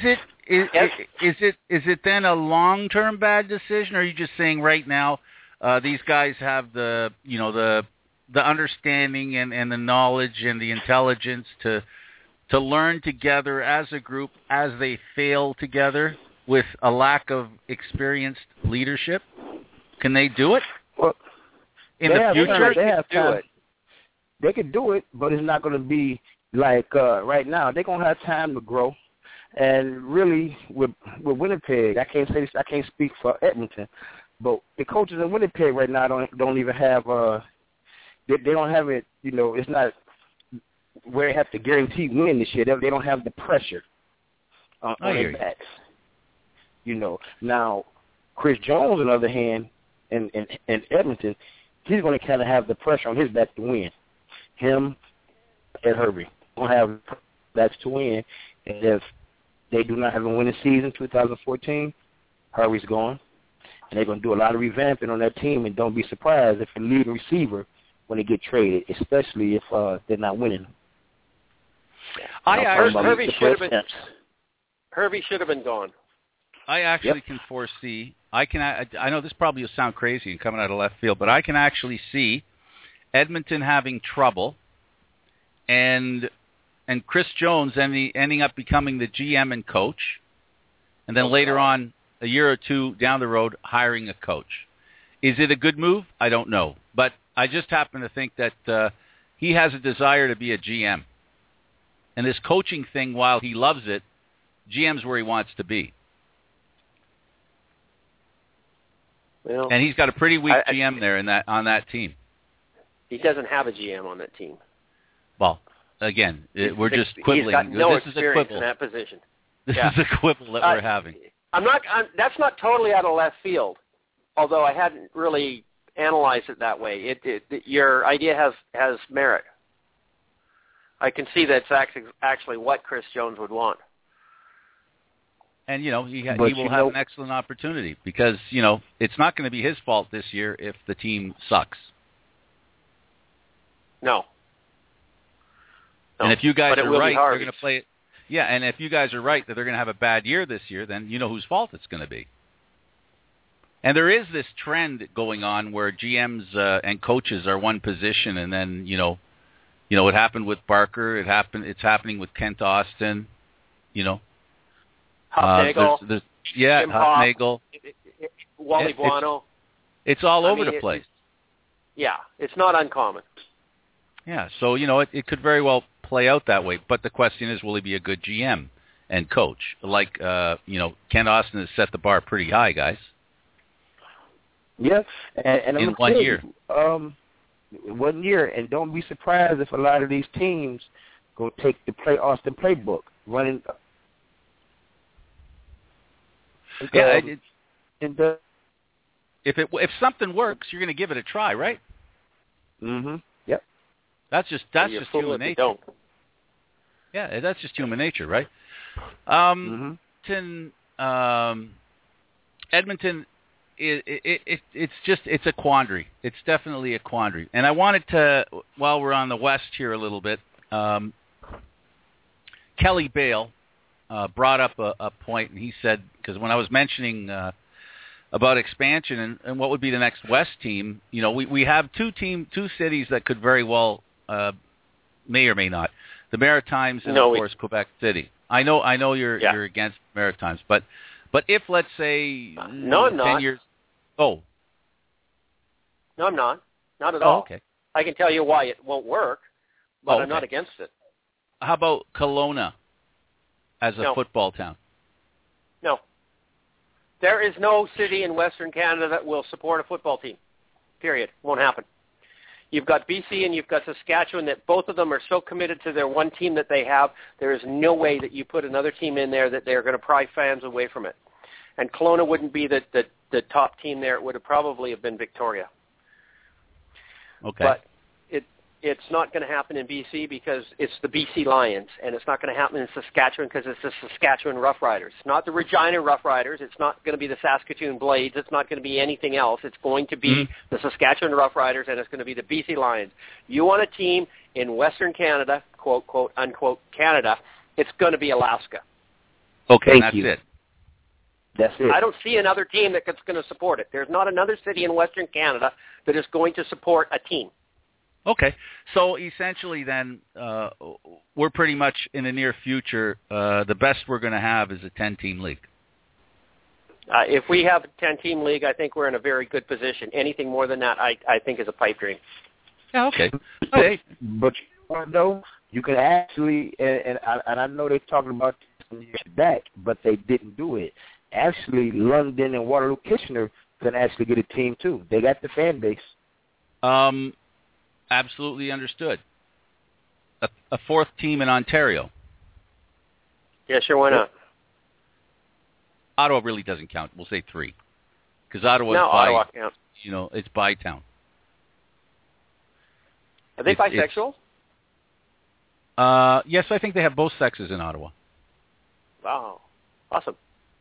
it then a long-term bad decision, or are you just saying right now these guys have the understanding and the knowledge and the intelligence to learn together as a group as they fail together with a lack of experienced leadership? Can they do it? Well, in the future, they have time. They could do it, but it's not going to be like right now. They're going to have time to grow. And really, with Winnipeg, I can't speak for Edmonton, but the coaches in Winnipeg right now don't even have they don't have it. It's not where they have to guarantee win this year. They don't have the pressure on their backs. Now Chris Jones, on the other hand, in Edmonton, he's going to kind of have the pressure on his back to win. Him and Herbie don't have backs to win, and if they do not have a winning season 2014, Herbie's gone, and they're going to do a lot of revamping on that team, and don't be surprised if the leading receiver when they get traded, especially if they're not winning. Herbie should have been gone. I actually can foresee. I know this probably will sound crazy and coming out of left field, but I can actually see Edmonton having trouble, and Chris Jones ending up becoming the GM and coach, and then later on, a year or two down the road, hiring a coach. Is it a good move? I don't know. But I just happen to think that he has a desire to be a GM. And this coaching thing, while he loves it, GM's where he wants to be. Well, and he's got a pretty weak GM there on that team. He doesn't have a GM on that team. Well, again, we're just quibbling. He's got no this experience is a quibble. in that position. This is a quibble that we're having. That's not totally out of left field, although I hadn't really analyzed it that way. Your idea has merit. I can see that's actually what Chris Jones would want. And, he will have an excellent opportunity because, it's not going to be his fault this year if the team sucks. No. And if you guys are right, they're going to play it. Yeah, and if you guys are right that they're going to have a bad year this year, then you know whose fault it's going to be. And there is this trend going on where GMs and coaches are one position, and then it happened with Barker. It's happening with Kent Austin. Hufnagel. Hufnagel. Wally Buono. It's all over the place. It's not uncommon. Yeah, so, it could very well play out that way. But the question is, will he be a good GM and coach? Like, Kent Austin has set the bar pretty high, guys. Yeah, and in 1 year. 1 year, and don't be surprised if a lot of these teams go take the Austin playbook, running. If something works, you're going to give it a try, right? Mm-hmm. Yep. That's just human nature. Yeah, that's just human nature, right? Edmonton, it's a quandary. It's definitely a quandary. And I wanted to, while we're on the West here a little bit, Kelly Bale brought up a point, and he said, because when I was mentioning about expansion and what would be the next West team, we have two cities that could very well, may or may not, the Maritimes and of course Quebec City. I know you're against Maritimes, but if, let's say, no, I'm 10 not. years, no, I'm not at all. Okay. I can tell you why it won't work, but I'm not against it. How about Kelowna as a football town? No. There is no city in Western Canada that will support a football team. Period. Won't happen. You've got BC and you've got Saskatchewan that both of them are so committed to their one team that they have, there is no way that you put another team in there that they're going to pry fans away from it. And Kelowna wouldn't be the top team there. It would have probably have been Victoria. Okay. But it's not going to happen in BC because it's the BC Lions, and it's not going to happen in Saskatchewan because it's the Saskatchewan Roughriders. It's not the Regina Roughriders. It's not going to be the Saskatoon Blades. It's not going to be anything else. It's going to be the Saskatchewan Roughriders, and it's going to be the BC Lions. You want a team in Western Canada, quote, quote, unquote, Canada, it's going to be Alaska. Okay, that's it. That's it. I don't see another team that's going to support it. There's not another city in Western Canada that is going to support a team. Okay, so essentially then we're pretty much in the near future, the best we're going to have is a 10-team league. If we have a 10-team league, I think we're in a very good position. Anything more than that, I think, is a pipe dream. Yeah, okay. But no, you can actually, and I know they're talking about some years back, but they didn't do it. Actually, London and Waterloo-Kitchener can actually get a team, too. They got the fan base. Absolutely understood. A fourth team in Ontario. Yeah, sure, why not? Ottawa really doesn't count. We'll say 3. Because Ottawa counts. It's by town. Are they bisexual? Yes, I think they have both sexes in Ottawa. Wow. Awesome.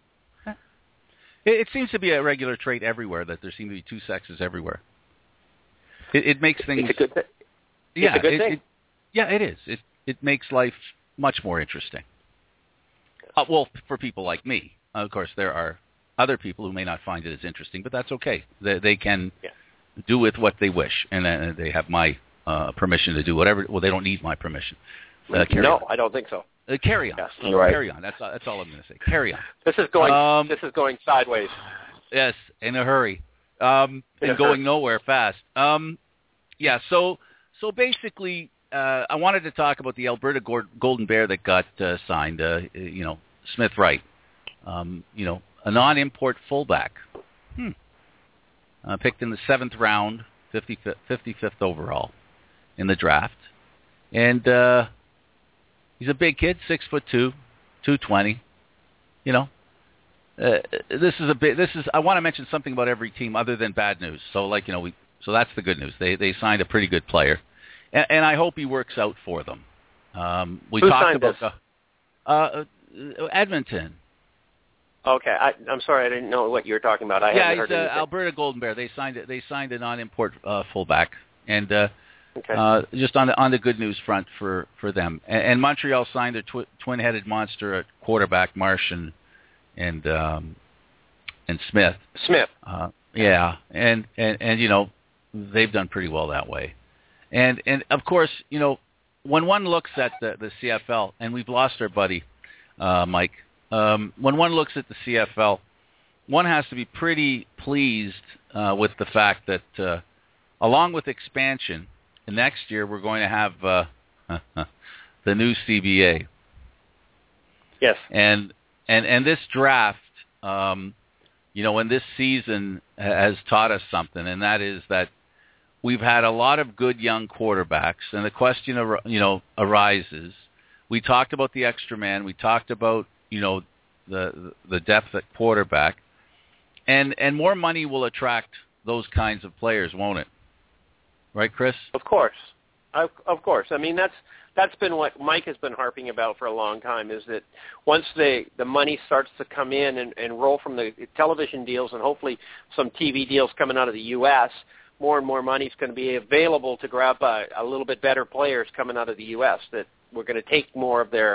It seems to be a regular trait everywhere that there seem to be two sexes everywhere. It makes things. It's a good thing. Yeah, it's a good thing. It is. It makes life much more interesting. Well, for people like me, of course, there are other people who may not find it as interesting, but that's okay. They can do with what they wish, and they have my permission to do whatever. Well, they don't need my permission. No, I don't think so. Carry on. Yes. Carry on. That's all I'm going to say. Carry on. This is going sideways. Yes, in a hurry. And going nowhere fast. So basically, I wanted to talk about the Alberta Golden Bear that got signed. Smith Wright. A non-import fullback. Picked in the 7th round, 55th overall. in the draft, and he's a big kid, 6'2", 220. You know, this is. I want to mention something about every team other than bad news. So, like, you know, so that's the good news. They signed a pretty good player, and I hope he works out for them. We Who talked signed about Edmonton. Okay, I'm sorry, I didn't know what you were talking about. I haven't heard anything. Alberta Golden Bear. They signed a non-import fullback, and just on the good news front for them. And Montreal signed their twin-headed monster at quarterback, Marsh and Smith. Yeah, and you know, they've done pretty well that way. And of course, you know, when one looks at the CFL, and we've lost our buddy Mike. When one looks at the CFL, one has to be pretty pleased with the fact that along with expansion, next year we're going to have the new CBA. Yes. And this draft, you know, and this season has taught us something, and that is that we've had a lot of good young quarterbacks, and the question, you know, arises. We talked about the extra man. We talked about, you know, the depth at quarterback, and more money will attract those kinds of players, won't it? Right, Chris? Of course. Of course. I mean, that's been what Mike has been harping about for a long time, is that once the money starts to come in and roll from the television deals and hopefully some TV deals coming out of the U.S., more and more money is going to be available to grab a little bit better players coming out of the U.S., that we're going to take more of their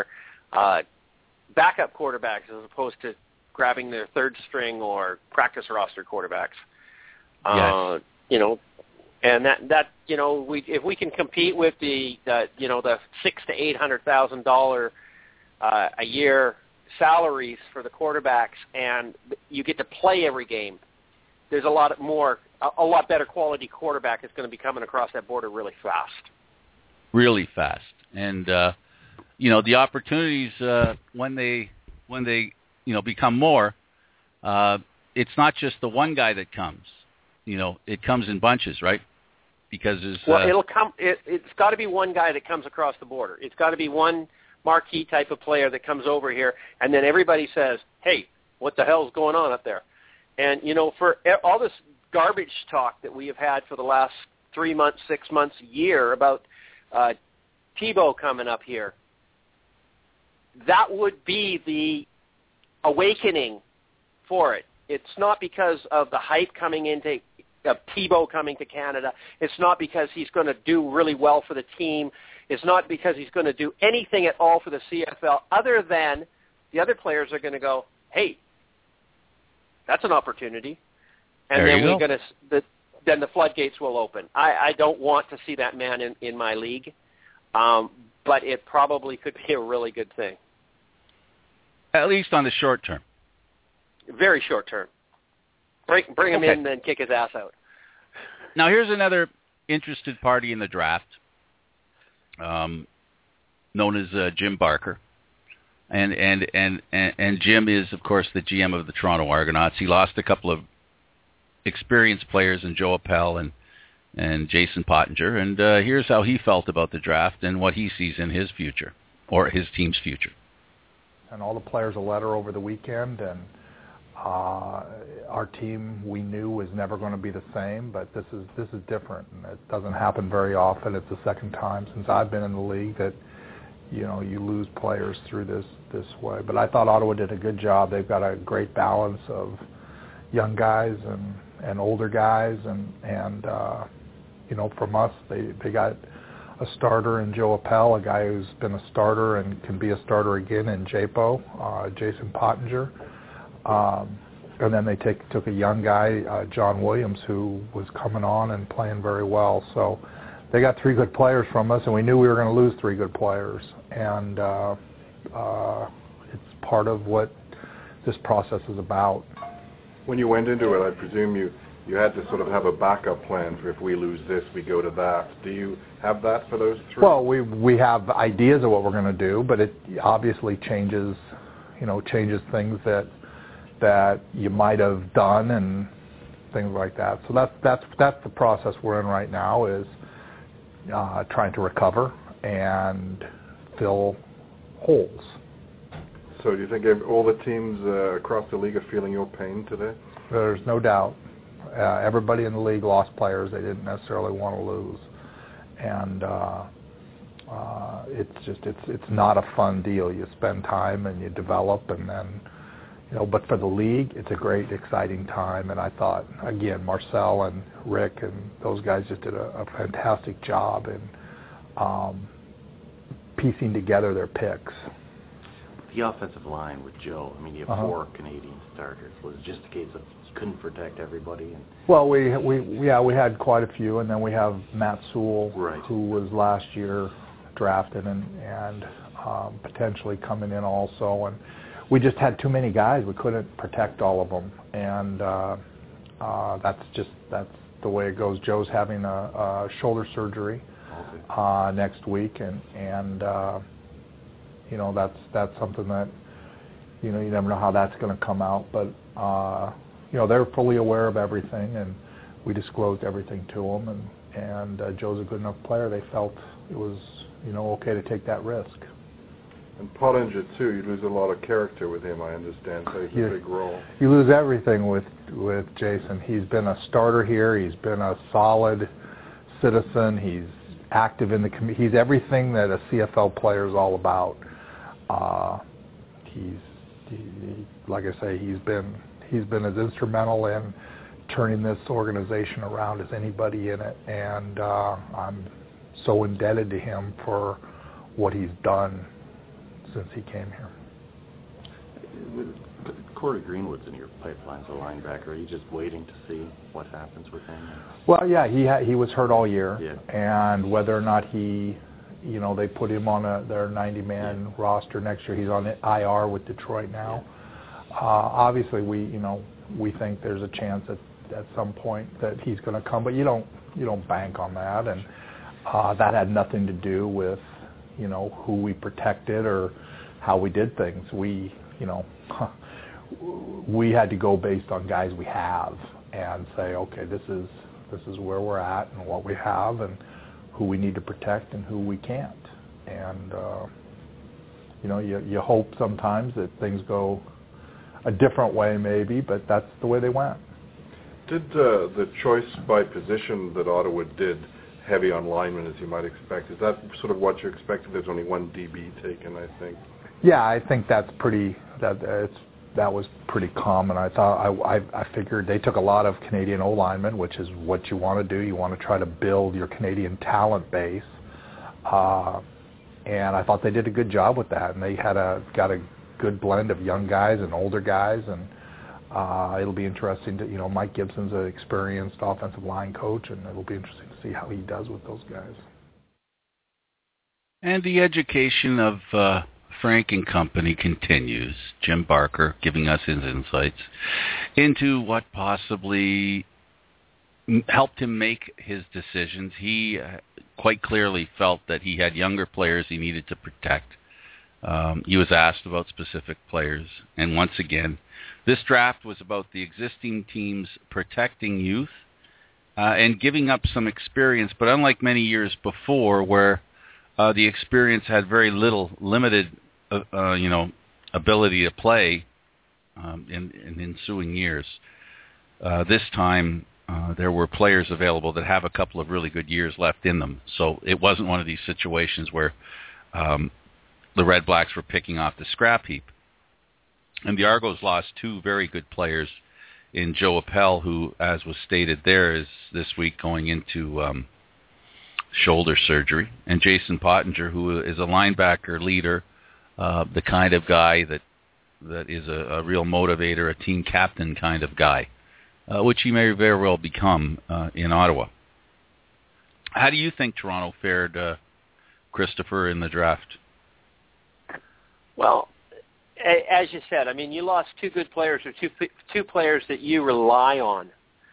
backup quarterbacks as opposed to grabbing their third string or practice roster quarterbacks. Yes. You know, and that you know, if we can compete with the you know, the $600,000 to $800,000 a year salaries for the quarterbacks, and you get to play every game, there's a lot better quality quarterback is going to be coming across that border really fast. Really fast, and you know, the opportunities when they you know, become more, it's not just the one guy that comes. You know, it comes in bunches, right? Because it'll come. It's got to be one guy that comes across the border. It's got to be one marquee type of player that comes over here, and then everybody says, "Hey, what the hell's going on up there?" And you know, for all this garbage talk that we have had for the last 3 months, 6 months, a year about Tebow coming up here, that would be the awakening for it. It's not because of the hype coming into of Tebow coming to Canada. It's not because he's going to do really well for the team. It's not because he's going to do anything at all for the CFL, other than the other players are going to go, "Hey, that's an opportunity," and then then the floodgates will open. I don't want to see that man in my league, but it probably could be a really good thing. At least on the short term. Very short term. Bring him in and then kick his ass out. Now here's another interested party in the draft, known as Jim Barker, and Jim is, of course, the GM of the Toronto Argonauts. He lost a couple of experienced players in Joe Appel and Jason Pottinger, and here's how he felt about the draft and what he sees in his future, or his team's future. And all the players a letter over the weekend, and our team, we knew, was never going to be the same, but this is different, and it doesn't happen very often. It's the second time since I've been in the league that, you know, you lose players through this way. But I thought Ottawa did a good job. They've got a great balance of young guys and older guys, and you know, from us, they got a starter in Joe Appel, a guy who's been a starter and can be a starter again in Jason Pottinger. And then they took a young guy, John Williams, who was coming on and playing very well. So they got 3 good players from us, and we knew we were going to lose 3 good players. And it's part of what this process is about. When you went into it, I presume you had to sort of have a backup plan for if we lose this, we go to that. Do you have that for those 3? Well, we have ideas of what we're going to do, but it obviously changes things that you might have done and things like that. So that's the process we're in right now, is trying to recover and fill holes. So do you think all the teams across the league are feeling your pain today? There's no doubt. Everybody in the league lost players they didn't necessarily want to lose. And it's not a fun deal. You spend time and you develop, and then, but for the league, it's a great, exciting time. And I thought, again, Marcel and Rick and those guys just did a fantastic job in piecing together their picks. The offensive line with Joe, I mean, you have 4 Canadian starters. Was it just a case of you couldn't protect everybody? Well, we had quite a few, and then we have Matt Sewell, right, who was last year drafted and potentially coming in also, and we just had too many guys. We couldn't protect all of them, and that's the way it goes. Joe's having a shoulder surgery next week, and that's something that you never know how that's going to come out, but they're fully aware of everything, and we disclosed everything to them, and Joe's a good enough player. They felt it was okay to take that risk. And Pottinger too, you lose a lot of character with him, I understand, so he's a big role. You lose everything with Jason. He's been a starter here. He's been a solid citizen. He's active in the community. He's everything that a CFL player is all about. Like I say, he's been as instrumental in turning this organization around as anybody in it, and I'm so indebted to him for what he's done since he came here. Corey Greenwood's in your pipeline as a linebacker. Are you just waiting to see what happens with him? Well, yeah, he was hurt all year, and whether or not they put him on their 90-man roster next year. He's on IR with Detroit now. Obviously, we think there's a chance at some point that he's going to come, but you don't bank on that, and that had nothing to do with who we protected or how we did things. We had to go based on guys we have and say, okay, this is where we're at and what we have and who we need to protect and who we can't. And you hope sometimes that things go a different way maybe, but that's the way they went. Did the choice by position that Ottawa did heavy on linemen, as you might expect, is that sort of what you expected? There's only one DB taken, I think. Yeah, I think that was pretty common. I figured they took a lot of Canadian O-linemen, which is what you want to do. You want to try to build your Canadian talent base, and I thought they did a good job with that. And they got a good blend of young guys and older guys, and it'll be interesting to Mike Gibson's an experienced offensive line coach, and it'll be interesting to see how he does with those guys. And the education of Frank and company continues. Jim Barker giving us his insights into what possibly helped him make his decisions. He quite clearly felt that he had younger players he needed to protect. He was asked about specific players, and once again, this draft was about the existing teams protecting youth and giving up some experience, but unlike many years before where the experience had very limited ability to play in ensuing years. This time, there were players available that have a couple of really good years left in them. So it wasn't one of these situations where the Red Blacks were picking off the scrap heap. And the Argos lost 2 very good players in Joe Appel, who, as was stated there, is this week going into shoulder surgery, and Jason Pottinger, who is a linebacker leader, the kind of guy that is a real motivator, a team captain kind of guy, which he may very well become in Ottawa. How do you think Toronto fared, Christopher, in the draft? Well, as you said, I mean, you lost 2 good players or two players that you rely on.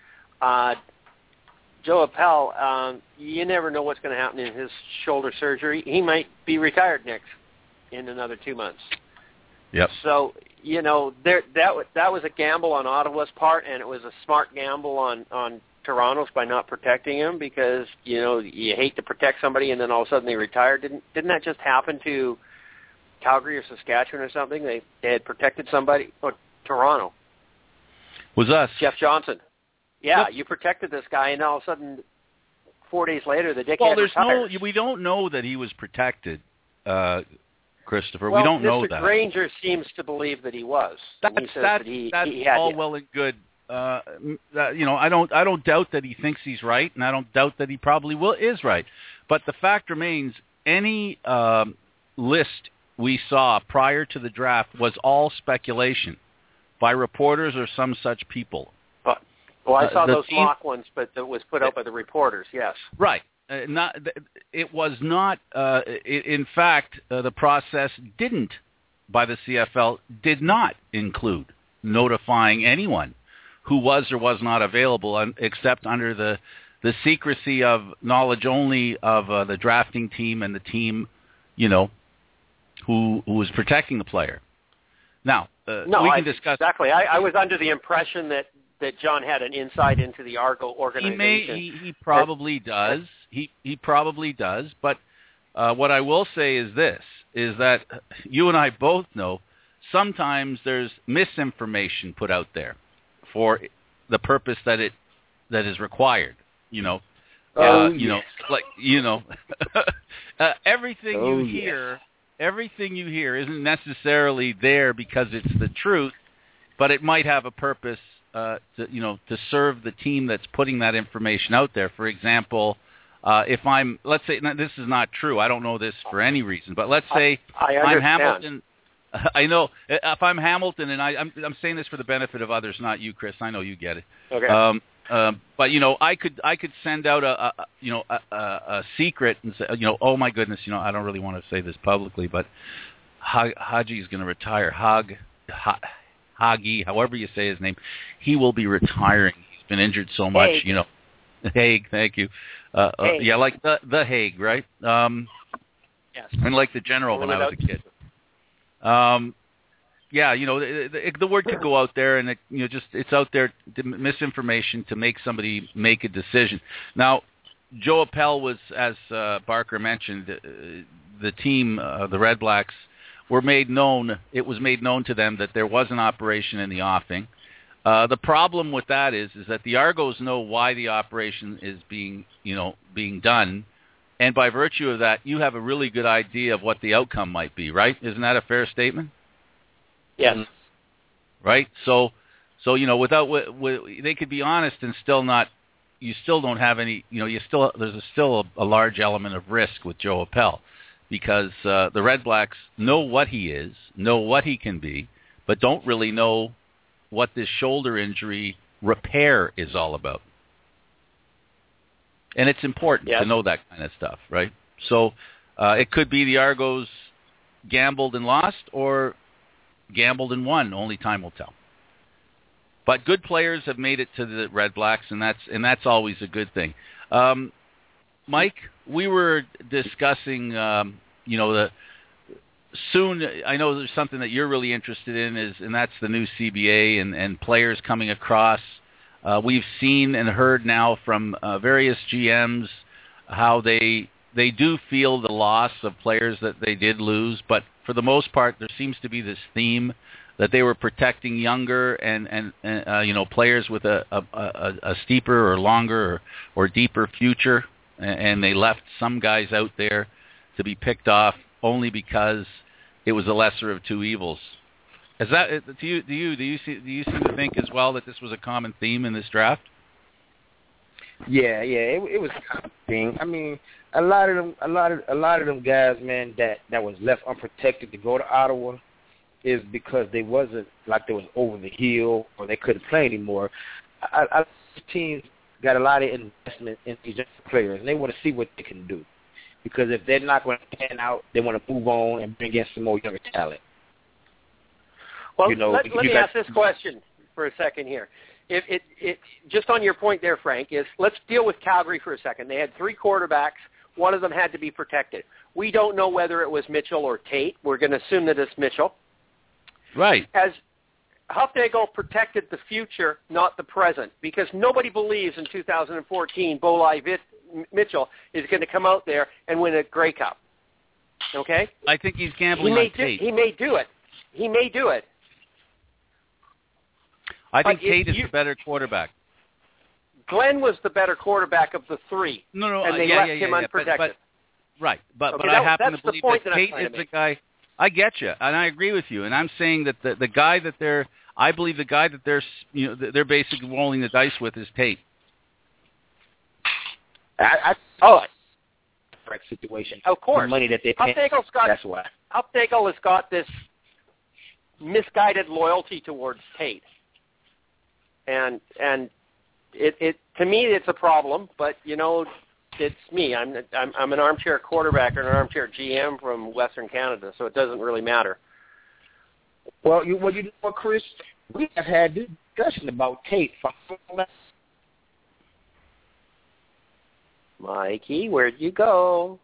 Joe Appel, you never know what's going to happen in his shoulder surgery. He might be retired in another 2 months. Yep. So, that was a gamble on Ottawa's part, and it was a smart gamble on Toronto's by not protecting him because, you hate to protect somebody and then all of a sudden they retire. Didn't that just happen to Calgary or Saskatchewan or something? They had protected somebody. Or Toronto. Was us. Jeff Johnson. Yeah, Yep. you protected this guy and all of a sudden 4 days later the dickhead retires. We don't know that he was protected, Christopher. Well, we don't know Mr. that. Granger seems to believe that he was. That's he all had well and good. I don't doubt that he thinks he's right, and I don't doubt that he probably is right. But the fact remains, any list we saw prior to the draft was all speculation by reporters or some such people. Well, I saw those mock ones, but it was put out by the reporters. Yes. Right. It was not. In fact, the process by the CFL did not include notifying anyone who was or was not available, except under the secrecy of knowledge only of the drafting team and the team, who was protecting the player. Now, we can discuss exactly. I was under the impression that John had an insight into the Argo organization. He probably does. He probably does. But what I will say is this: is that you and I both know sometimes there's misinformation put out there for the purpose that is required. Everything you hear isn't necessarily there because it's the truth, but it might have a purpose to serve the team that's putting that information out there. For example, let's say, now, this is not true. I don't know this for any reason, but let's say I'm Hamilton. I know if I'm Hamilton, and I'm saying this for the benefit of others, not you, Chris. I know you get it. Okay. But I could send out a secret and say, oh my goodness, I don't really want to say this publicly, but Haji is going to retire. Hagi, however you say his name, he will be retiring. He's been injured so much, Haig, thank you. Haig. Yeah, like the Haig, right? Yes. And like the general when I was a kid. The word could go out there, and it's out there, misinformation to make somebody make a decision. Now, Joe Appel was, as Barker mentioned, the team, the Red Blacks, were made known. It was made known to them that there was an operation in the offing. The problem with that is that the Argos know why the operation is being done, and by virtue of that, you have a really good idea of what the outcome might be, right? Isn't that a fair statement? Yes. Right. So without they could be honest and still not. You still don't have any. There's still a large element of risk with Joe Appel, because the Red Blacks know what he is, know what he can be, but don't really know what this shoulder injury repair is all about. And it's important to know that kind of stuff, right? So it could be the Argos gambled and lost, or gambled and won. Only time will tell. But good players have made it to the Red Blacks, and that's always a good thing. Mike, we were discussing, soon. I know there's something that you're really interested in, and that's the new CBA and players coming across. We've seen and heard now from various GMs how they do feel the loss of players that they did lose, but for the most part, there seems to be this theme that they were protecting younger and players with a steeper or longer or deeper future, and they left some guys out there to be picked off only because it was the lesser of two evils. Is that do you seem to think as well that this was a common theme in this draft? Yeah, it was a common thing. I mean, a lot of them guys, man, that was left unprotected to go to Ottawa is because they wasn't like they was over the hill or they couldn't play anymore. I teams got a lot of investment in these players, and they want to see what they can do. Because if they're not going to pan out, they want to move on and bring in some more younger talent. Well, let me ask this question for a second here. It just on your point there, Frank, is let's deal with Calgary for a second. They had three quarterbacks. One of them had to be protected. We don't know whether it was Mitchell or Tate. We're going to assume that it's Mitchell. Right. Hufnagel protected the future, not the present, because nobody believes in 2014 Bolai Mitchell is going to come out there and win a Grey Cup. Okay? I think he's gambling on Tate. He may do it. I think Tate is the better quarterback. Glenn was the better quarterback of the three. No, and they left him unprotected. But I happen to believe that Tate is the guy. I get you, and I agree with you. And I'm saying that the guy that they're they're basically rolling the dice with is Tate. Correct situation. Of course, the money that they pay. That's why. Hufnagel has got this misguided loyalty towards Tate, and it to me it's a problem. But it's me. I'm an armchair quarterback or an armchair GM from Western Canada, so it doesn't really matter. Well, you know what, Chris? We have had this discussion about Tate for Mikey, where'd you go?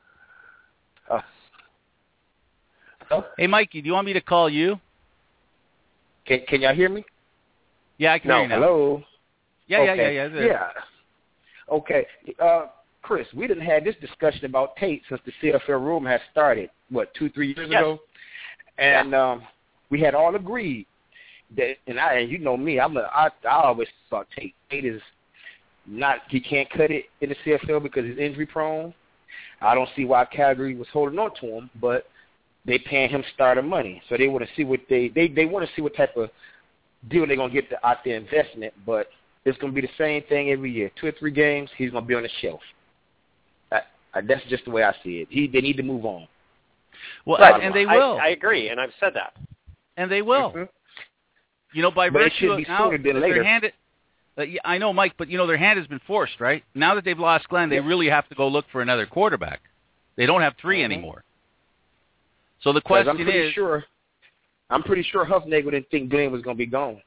Hey, Mikey, do you want me to call you? Can y'all hear me? Yeah, I can hear you now. Hello? Yeah. Okay. Chris, we didn't have this discussion about Tate since the CFL room has started, 2-3 years ago? And we had all agreed that, and you know me, I always thought Tate is not, he can't cut it in the CFL because he's injury prone. I don't see why Calgary was holding on to him, but they paying him starter money, so they want to see what they want to see what type of deal they're gonna get out their investment. But it's gonna be the same thing every year. 2 or 3 games, he's gonna be on the shelf. That's just the way I see it. They need to move on. Well, and they will. I agree, and I've said that. And they will. Mm-hmm. By but virtue it should be now, sooner than later. their hand. I know, Mike, but their hand has been forced, right? Now that they've lost Glenn, they really have to go look for another quarterback. They don't have 3 anymore. So the question is, I'm pretty sure Hufnagel didn't think Glenn was going to be gone.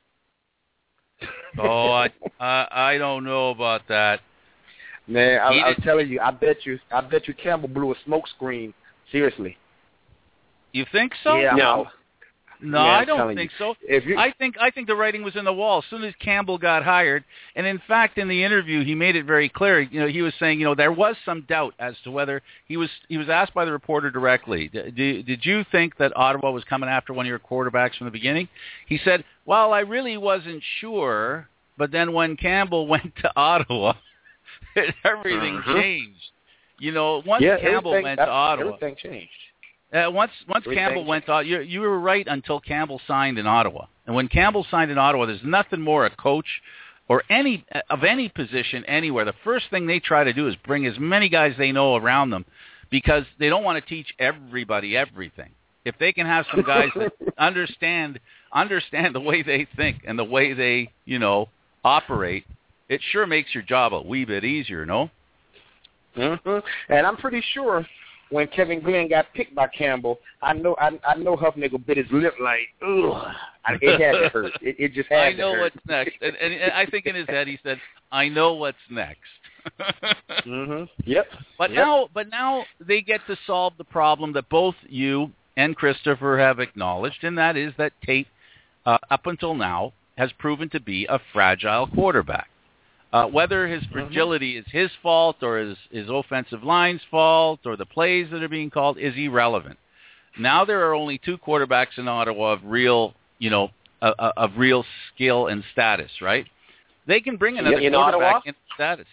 Oh, I don't know about that. Man, I'm telling you, I bet you Campbell blew a smoke screen. Seriously. You think so? Yeah. No, I don't think so. I think the writing was in the wall as soon as Campbell got hired. And in fact, in the interview, he made it very clear. He was saying, there was some doubt as to whether he was asked by the reporter directly, did you think that Ottawa was coming after one of your quarterbacks from the beginning? He said, well, I really wasn't sure, but then when Campbell went to Ottawa, everything changed. Once Campbell went to Ottawa, everything changed. Once Campbell went out, you were right until Campbell signed in Ottawa. And when Campbell signed in Ottawa, there's nothing more a coach or any position anywhere. The first thing they try to do is bring as many guys they know around them because they don't want to teach everybody everything. If they can have some guys that understand the way they think and the way they, operate, it sure makes your job a wee bit easier, no? Mm-hmm. And I'm pretty sure when Kevin Glenn got picked by Campbell, I know Hufnagel bit his lip like, ugh. It had to hurt. It just had to hurt. I know what's next. And I think in his head he said, I know what's next. Mm-hmm. Yep. But now they get to solve the problem that both you and Christopher have acknowledged, and that is that Tate, up until now, has proven to be a fragile quarterback. Whether his fragility is his fault or his offensive line's fault or the plays that are being called is irrelevant. Now there are only 2 quarterbacks in Ottawa of real, of real skill and status, right? They can bring another quarterback in status.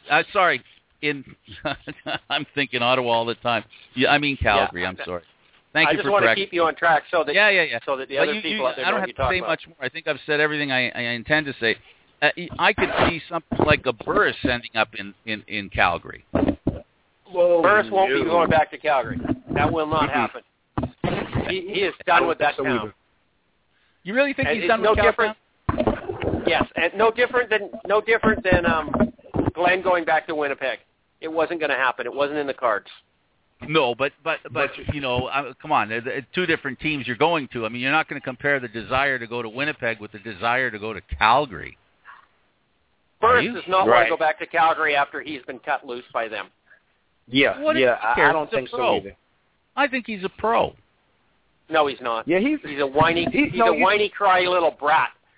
I'm thinking Ottawa all the time. I mean Calgary. I'm sorry. Thank you for correcting. I just want to keep you on track so that so that the but other people out there I don't have to say much more. I think I've said everything I intend to say. I could see something like a Burris ending up in Calgary. Burris won't be going back to Calgary. That will not happen. He is done with that town. You really think he's done with Calgary? Yes, and no different than Glenn going back to Winnipeg. It wasn't going to happen. It wasn't in the cards. No, but come on. They're 2 different teams you're going to. I mean, you're not going to compare the desire to go to Winnipeg with the desire to go to Calgary. Burris does not want to go back to Calgary after he's been cut loose by them. Yeah, I don't think so either. I think he's a pro. No, he's not. Yeah, he's a whiny, cry little brat.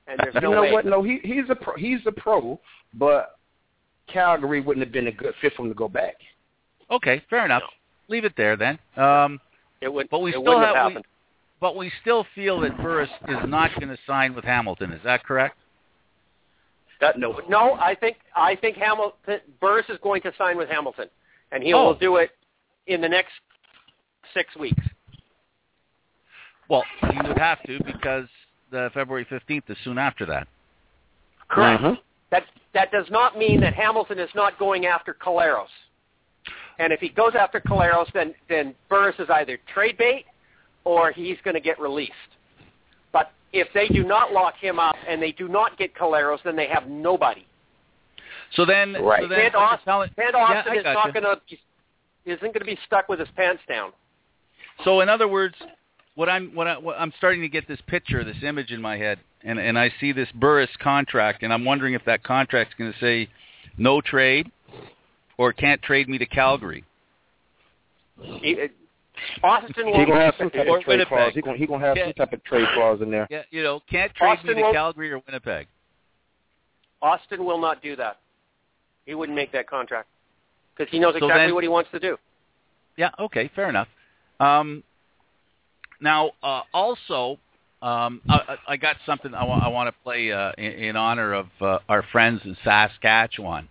and there's you no know way. what? No, he's a pro, but Calgary wouldn't have been a good fit for him to go back. Okay, fair enough. Leave it there then. It would. But we it still wouldn't have. have happened. But we still feel that Burris is not going to sign with Hamilton. Is that correct? No, I think Burris is going to sign with Hamilton, and he will do it in the next 6 weeks. Well, he would have to because the February 15th is soon after that. Correct. That does not mean that Hamilton is not going after Collaros. And if he goes after Collaros, then Burris is either trade bait or he's going to get released. But if they do not lock him up and they do not get Collaros, then they have nobody. So then, Ted Austin isn't going to be stuck with his pants down. So in other words, what I'm starting to get this picture, this image in my head, and I see this Burris contract, and I'm wondering if that contract's going to say no trade or can't trade me to Calgary. Austin will have some type of trade clause. He gonna have some type of trade clause in there. Yeah, can't trade me to Calgary or Winnipeg. Austin will not do that. He wouldn't make that contract because he knows exactly what he wants to do. Yeah. Okay. Fair enough. Now, also, I got something I want to play in honor of our friends in Saskatchewan.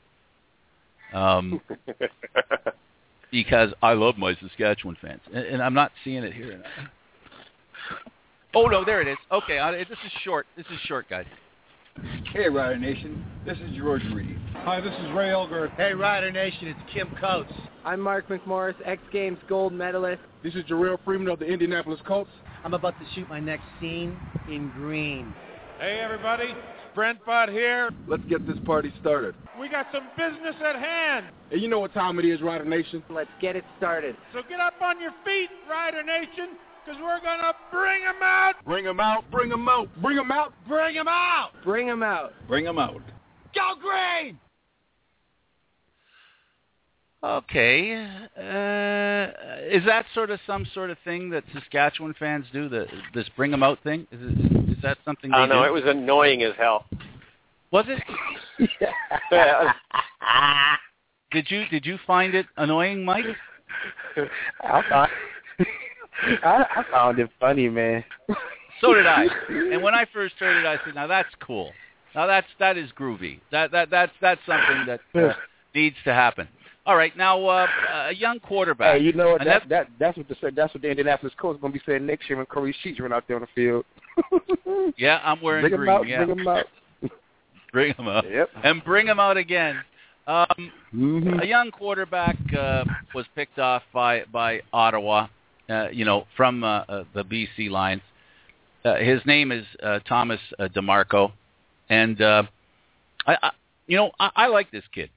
Because I love my Saskatchewan fans, and I'm not seeing it here. Oh no, there it is. Okay, this is short. This is short, guys. Hey, Rider Nation. This is George Reedy. Hi, this is Ray Elgar. Hey, Rider Nation. It's Kim Coates. I'm Mark McMorris, X Games gold medalist. This is Jarrell Freeman of the Indianapolis Colts. I'm about to shoot my next scene in green. Hey, everybody. Brent Budd here. Let's get this party started. We got some business at hand. And you know what time it is, Rider Nation? Let's get it started. So get up on your feet, Rider Nation, because we're going to bring them out. Bring them out. Bring them out. Bring them out. Bring them out. Bring them out. Bring them out. Go Green! Okay. Is that some sort of thing that Saskatchewan fans do, this bring them out thing? Is that something they do? No, it was annoying as hell. Was it? Did you find it annoying, Mike? I found it funny, man. So did I. And when I first heard it, I said, "Now that's cool. Now that is groovy. That's something that needs to happen." All right, now a young quarterback. Hey, you know what? That's what the Indianapolis Colts are going to be saying next year when Corey Sheets run out there on the field. Yeah, I'm wearing bring green. Bring them out. Bring them out. Yep. And bring them out again. A young quarterback was picked off by Ottawa, from the BC Lions. His name is Thomas DeMarco, and I like this kid.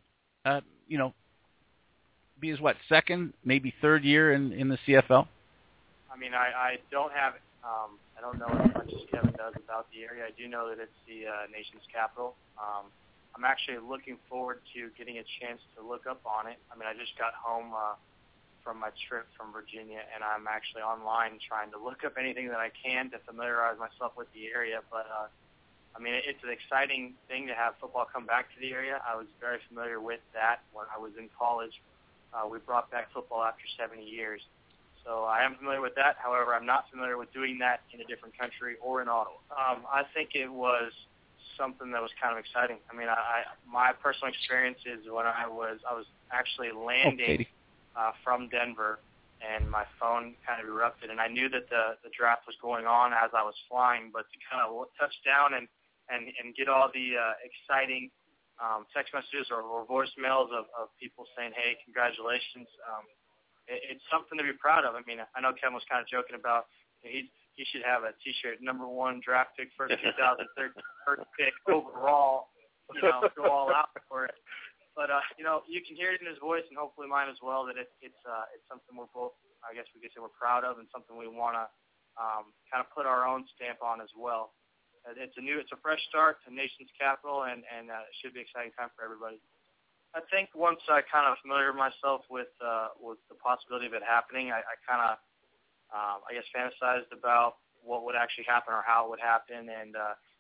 Be his second, maybe third year in the CFL. I mean, I don't have I don't know as much as Kevin does about the area. I do know that it's the nation's capital. I'm actually looking forward to getting a chance to look up on it. I mean, I just got home from my trip from Virginia, and I'm actually online trying to look up anything that I can to familiarize myself with the area. But, I mean, it's an exciting thing to have football come back to the area. I was very familiar with that when I was in college. We brought back football after 70 years. So I am familiar with that. However, I'm not familiar with doing that in a different country or in Ottawa. I think it was something that was kind of exciting. I mean, my personal experience is when I was actually landing from Denver, and my phone kind of erupted, and I knew that the draft was going on as I was flying, but to kind of touch down and get all the exciting text messages or voicemails of people saying, hey, congratulations, it's something to be proud of. I mean, I know Kevin was kind of joking about he should have a T-shirt, number one draft pick, first 2013 first pick overall, go all out for it. But, you can hear it in his voice and hopefully mine as well that it's something we're both, I guess we could say we're proud of and something we want to kind of put our own stamp on as well. It's a fresh start to nation's capital, and it should be an exciting time for everybody. I think once I kind of familiar myself with the possibility of it happening, I kind of, I guess, fantasized about what would actually happen or how it would happen. And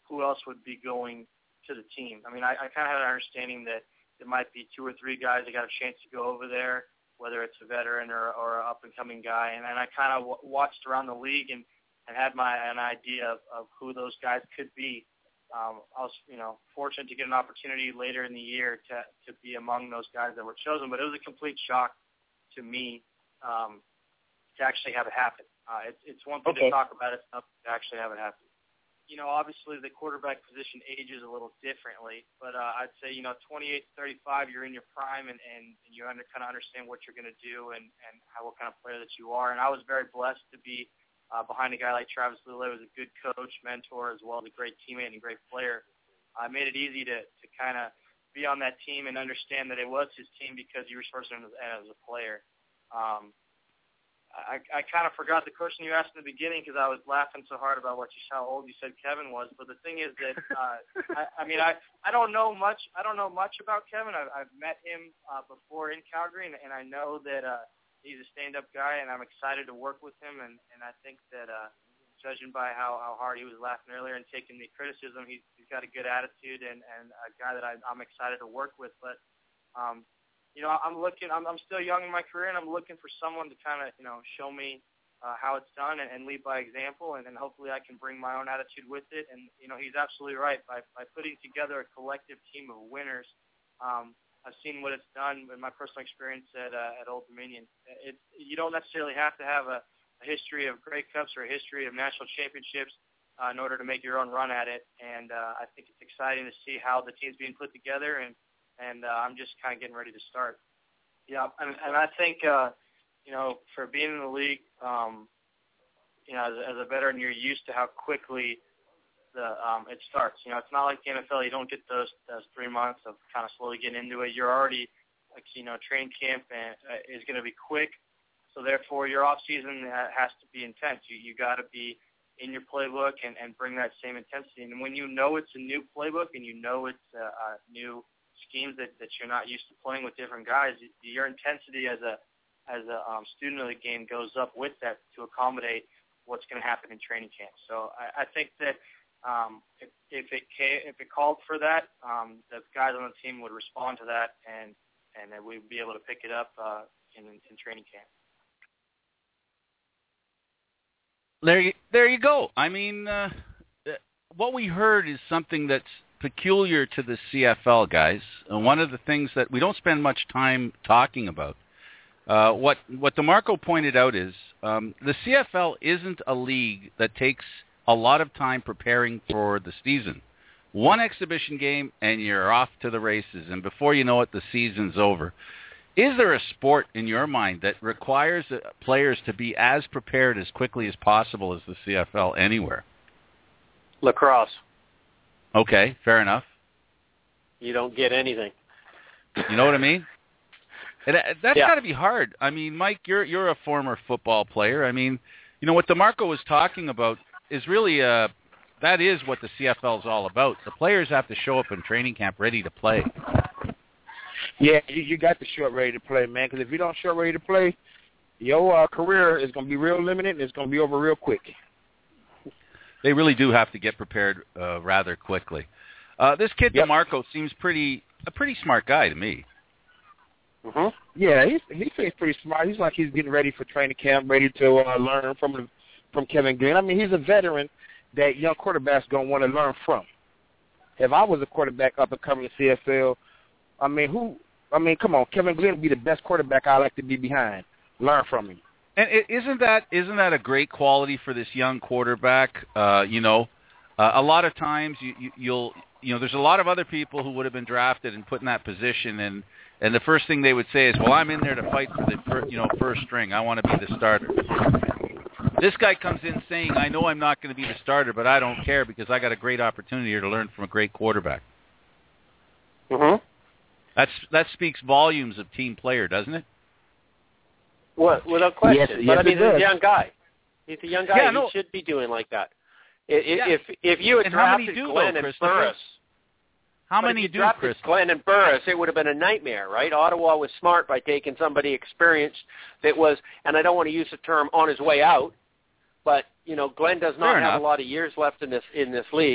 who else would be going to the team. I mean, I kind of had an understanding that there might be 2 or 3 guys that got a chance to go over there, whether it's a veteran or an up-and-coming guy. And I kind of watched around the league and had an idea of who those guys could be. I was, fortunate to get an opportunity later in the year to be among those guys that were chosen. But it was a complete shock to me to actually have it happen. It's one thing to talk about it, it's not to actually have it happen. Obviously the quarterback position ages a little differently, but I'd say, 28 to 35, you're in your prime and you kind of understand what you're going to do and what kind of player that you are. And I was very blessed to be behind a guy like Travis Lulay, who was a good coach, mentor, as well as a great teammate and a great player. I made it easy to kind of be on that team and understand that it was his team because he was first as a player. I kind of forgot the question you asked in the beginning because I was laughing so hard about how old you said Kevin was. But the thing is that I don't know much. I don't know much about Kevin. I've met him before in Calgary, and I know that he's a stand-up guy, and I'm excited to work with him. And I think that judging by how hard he was laughing earlier and taking the criticism, he's got a good attitude and a guy that I'm excited to work with. But I'm still young in my career, and I'm looking for someone to kind of, show me how it's done and lead by example, and then hopefully I can bring my own attitude with it. And, he's absolutely right. By putting together a collective team of winners, I've seen what it's done in my personal experience at Old Dominion. You don't necessarily have to have a history of Grey Cups or a history of national championships in order to make your own run at it. And I think it's exciting to see how the team's being put together, and I'm just kind of getting ready to start. Yeah, and I think, for being in the league, as a veteran, you're used to how quickly it starts. It's not like the NFL. You don't get those 3 months of kind of slowly getting into it. You're already, training camp is going to be quick. So, therefore, your off season has to be intense. You got to be in your playbook and bring that same intensity. And when it's a new playbook and it's a new schemes that you're not used to playing with different guys, your intensity as a student of the game goes up with that to accommodate what's going to happen in training camp. So I think that if it called for that, the guys on the team would respond to that, and that we'd be able to pick it up in training camp. There you go. I mean, what we heard is something that's peculiar to the CFL, guys. One of the things that we don't spend much time talking about. What DeMarco pointed out is the CFL isn't a league that takes a lot of time preparing for the season. One exhibition game and you're off to the races, and before you know it, the season's over. Is there a sport in your mind that requires players to be as prepared as quickly as possible as the CFL anywhere? Lacrosse. Okay, fair enough. You don't get anything. You know what I mean? And that's got to be hard. I mean, Mike, you're a former football player. I mean, what DeMarco was talking about is really that is what the CFL is all about. The players have to show up in training camp ready to play. Yeah, you got to show up ready to play, man, because if you don't show up ready to play, your career is going to be real limited and it's going to be over real quick. They really do have to get prepared rather quickly. This kid, DeMarco, seems a pretty smart guy to me. Mm-hmm. Yeah, he seems pretty smart. He's like he's getting ready for training camp, ready to learn from Kevin Glenn. I mean, he's a veteran that young quarterbacks going to want to learn from. If I was a quarterback up and coming to CFL, come on, Kevin Glenn would be the best quarterback I like to be behind. Learn from him. And isn't that a great quality for this young quarterback? A lot of times you'll there's a lot of other people who would have been drafted and put in that position, and the first thing they would say is, well, I'm in there to fight for the first string. I want to be the starter. This guy comes in saying, I know I'm not going to be the starter, but I don't care because I got a great opportunity here to learn from a great quarterback. Mm-hmm. That speaks volumes of team player, doesn't it? Well, without question. Yes, but I mean, he's a young guy. He's a young guy. Yeah, he should be doing like that. If you had drafted Glenn and Burris, how many do, Chris? Glenn and Burris, it would have been a nightmare, right? Ottawa was smart by taking somebody experienced that was, and I don't want to use the term on his way out, but Glenn does not have a lot of years left in this league,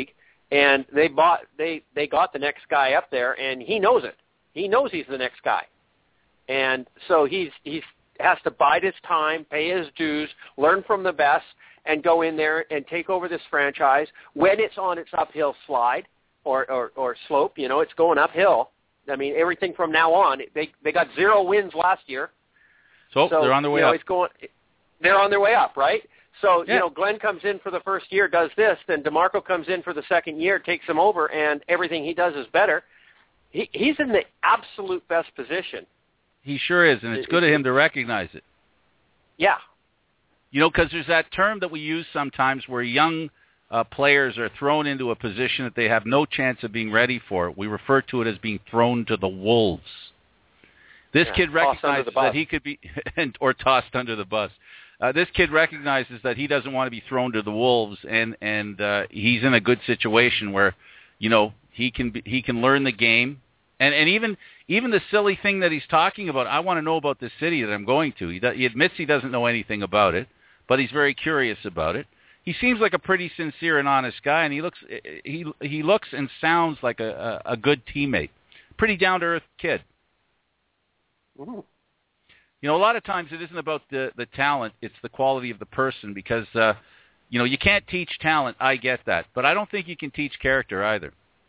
And they got the next guy up there, and he knows it. He knows he's the next guy. And so he has to bide his time, pay his dues, learn from the best, and go in there and take over this franchise when it's on its uphill slide or slope. You know, it's going uphill. I mean, everything from now on. They got 0 wins last year. So they're on their way up. They're on their way up, right? So, you know, Glenn comes in for the first year, does this, then DeMarco comes in for the second year, takes him over, and everything he does is better. He's in the absolute best position. He sure is, and it's good of him to recognize it. Yeah. You know, because there's that term that we use sometimes where young players are thrown into a position that they have no chance of being ready for. We refer to it as being thrown to the wolves. This kid recognizes that he could be, or tossed under the bus. This kid recognizes that he doesn't want to be thrown to the wolves, and he's in a good situation where, you know, he can learn the game, and even the silly thing that he's talking about. I want to know about this city that I'm going to. He admits he doesn't know anything about it, but he's very curious about it. He seems like a pretty sincere and honest guy, and he looks and sounds like a good teammate. Pretty down to earth kid. Mm-hmm. You know, a lot of times it isn't about the talent, it's the quality of the person, because, you know, you can't teach talent, I get that, but I don't think you can teach character either.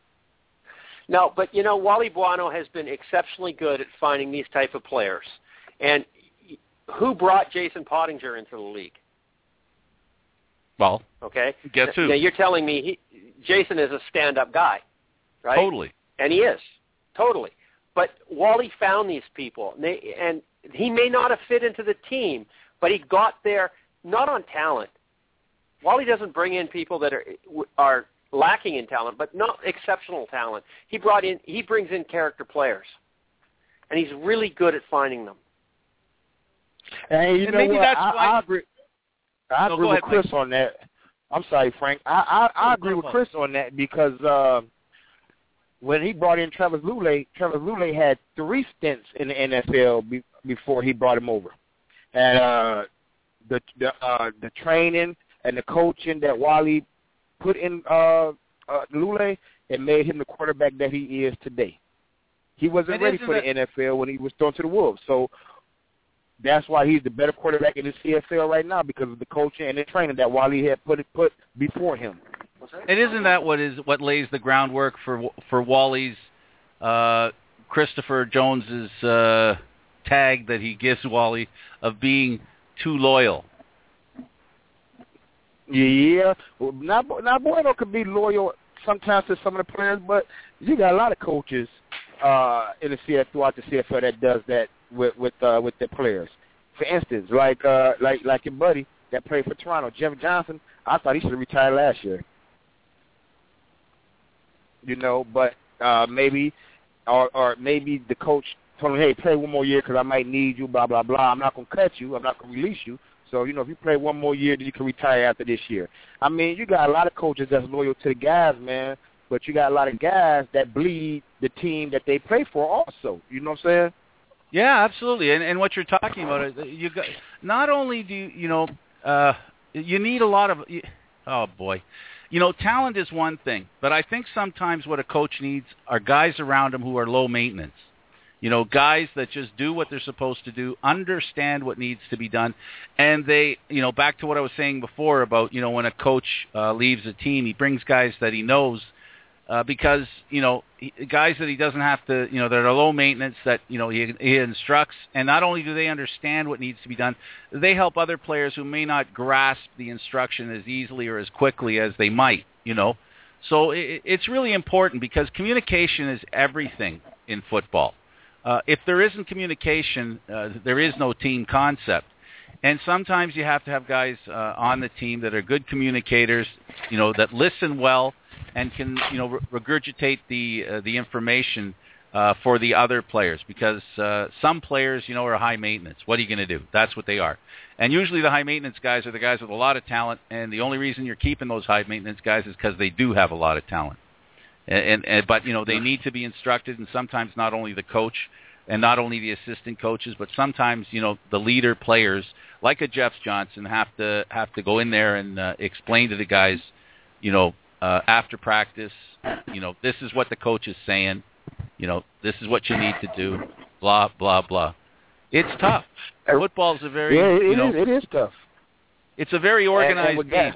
No, but, you know, Wally Buono has been exceptionally good at finding these type of players. And who brought Jason Pottinger into the league? Well, okay. Guess who? Now, you're telling me Jason is a stand-up guy, right? Totally. And he is, totally. But Wally found these people, and he may not have fit into the team, but he got there not on talent. Wally doesn't bring in people that are lacking in talent, but not exceptional talent. He brings in character players, and he's really good at finding them. And you know maybe what? That's I agree. I agree with Chris on that. I'm sorry, Frank. I agree with Chris on that because when he brought in Travis Lulay had 3 stints in the NFL before he brought him over. And the training and the coaching that Wally put in Lulay, it made him the quarterback that he is today. He wasn't ready for the NFL when he was thrown to the Wolves. So that's why he's the better quarterback in the CFL right now, because of the coaching and the training that Wally had put before him. And isn't that what lays the groundwork for Wally's Christopher Jones's tag that he gives Wally of being too loyal? Yeah, now Bueno could be loyal sometimes to some of the players, but you got a lot of coaches in the CFL throughout the CFL that does that with their players. For instance, like your buddy that played for Toronto, Jim Johnson. I thought he should have retired last year. You know, but maybe the coach told him, hey, play one more year because I might need you, blah, blah, blah. I'm not going to cut you. I'm not going to release you. So, you know, if you play one more year, then you can retire after this year. I mean, you got a lot of coaches that's loyal to the guys, man, but you got a lot of guys that bleed the team that they play for also. You know what I'm saying? Yeah, absolutely. And what you're talking about is you got, not only do you you need a lot of oh boy. You know, talent is one thing, but I think sometimes what a coach needs are guys around him who are low maintenance. You know, guys that just do what they're supposed to do, understand what needs to be done, and they, you know, back to what I was saying before about, you know, when a coach leaves a team, he brings guys that he knows because, you know, guys that he doesn't have to, you know, that are low maintenance, that, you know, he instructs, and not only do they understand what needs to be done, they help other players who may not grasp the instruction as easily or as quickly as they might, you know. So it's really important because communication is everything in football. If there isn't communication, there is no team concept. And sometimes you have to have guys on the team that are good communicators, you know, that listen well and can, you know, regurgitate the information for the other players. Because some players, you know, are high maintenance. What are you going to do? That's what they are. And usually the high maintenance guys are the guys with a lot of talent. And the only reason you're keeping those high maintenance guys is because they do have a lot of talent. But, you know, they need to be instructed, and sometimes not only the coach and not only the assistant coaches, but sometimes, you know, the leader players, like a Jeff Johnson, have to go in there and explain to the guys, you know, after practice. This is what the coach is saying. This is what you need to do. Blah blah blah. It's tough. Football's a very it is tough. It's a very organized game.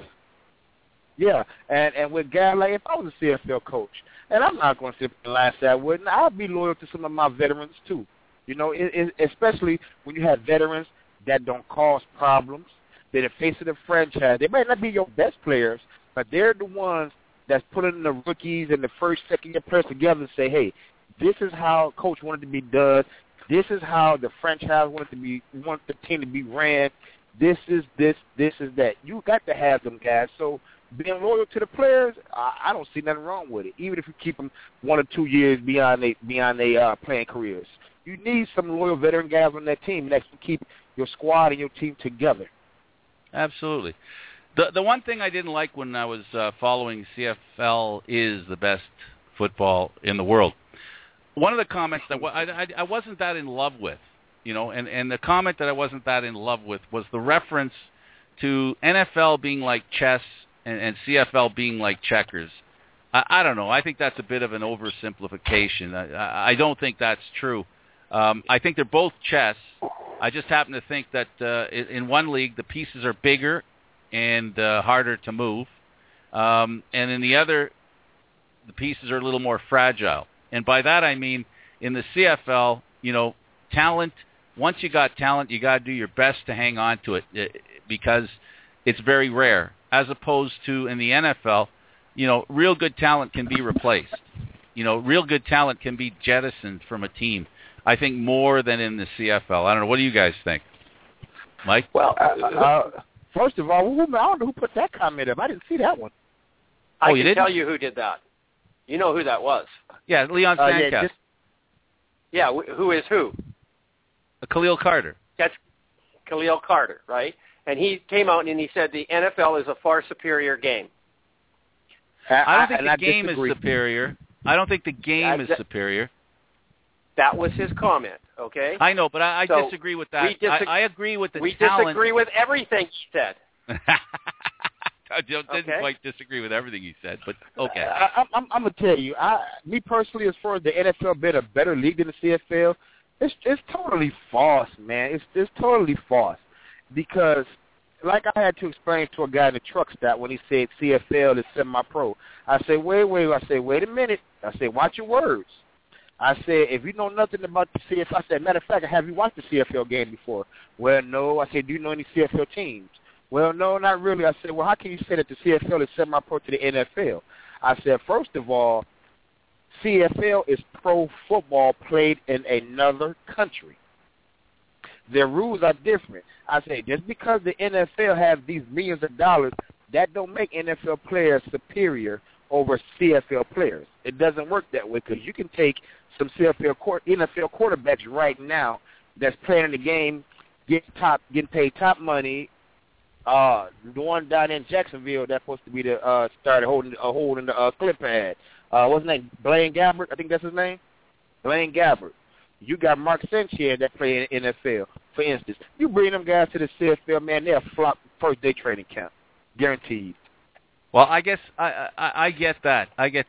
Yeah, and with guys like if I was a CFL coach, and I'm not going to sit and lie and say I wouldn't, I'd be loyal to some of my veterans too. Especially when you have veterans that don't cause problems. They're the face of the franchise. They might not be your best players, but they're the ones that's putting the rookies and the first, second-year players together and say, hey, this is how coach wanted to be done. This is how the franchise want the team to be ran. This is this is that. You got to have them guys. So being loyal to the players, I don't see nothing wrong with it. Even if you keep them 1 or 2 years beyond they playing careers, you need some loyal veteran guys on that team that can keep your squad and your team together. Absolutely. The one thing I didn't like when I was following CFL is the best football in the world. One of the comments that I wasn't that in love with, and the comment that I wasn't that in love with was the reference to NFL being like chess and CFL being like checkers. I don't know. I think that's a bit of an oversimplification. I don't think that's true. I think they're both chess. I just happen to think that in one league the pieces are bigger and harder to move, and in the other the pieces are a little more fragile. And by that I mean in the CFL, talent. Once you got talent, you got to do your best to hang on to it because it's very rare. As opposed to in the NFL, real good talent can be replaced. Real good talent can be jettisoned from a team. I think more than in the CFL. I don't know. What do you guys think, Mike? Well, first of all, I don't know who put that comment up. I didn't see that one. I can tell you who did that. You know who that was? Yeah, Leon Sanchez. Who is who? Khalil Carter. That's Khalil Carter, right? And he came out and he said the NFL is a far superior game. I don't think the game is superior. I don't think the game is superior. That was his comment, okay? I know, but I disagree with that. I agree with the talent. We disagree with everything he said. I didn't quite disagree with everything he said, but okay. I'm going to tell you, me personally, as far as the NFL being a better league than the CFL, it's totally false, man. It's totally false. Because, like I had to explain to a guy in the truck stop when he said CFL is semi-pro, I said, wait a minute. I said, watch your words. I said, if you know nothing about the CFL, I said, matter of fact, have you watched the CFL game before? Well, no. I said, do you know any CFL teams? Well, no, not really. I said, well, how can you say that the CFL is semi-pro to the NFL? I said, first of all, CFL is pro football played in another country. Their rules are different. I say just because the NFL has these millions of dollars, that don't make NFL players superior over CFL players. It doesn't work that way because you can take some NFL quarterbacks right now that's playing in the game, getting paid top money. The one down in Jacksonville that's supposed to be the started holding the clip pad. What's his name? Blaine Gabbert, I think that's his name. Blaine Gabbert. You got Mark Sanchez that play in the NFL, for instance. You bring them guys to the CFL, man, they'll flop first day training camp, guaranteed. Well, I guess I get that.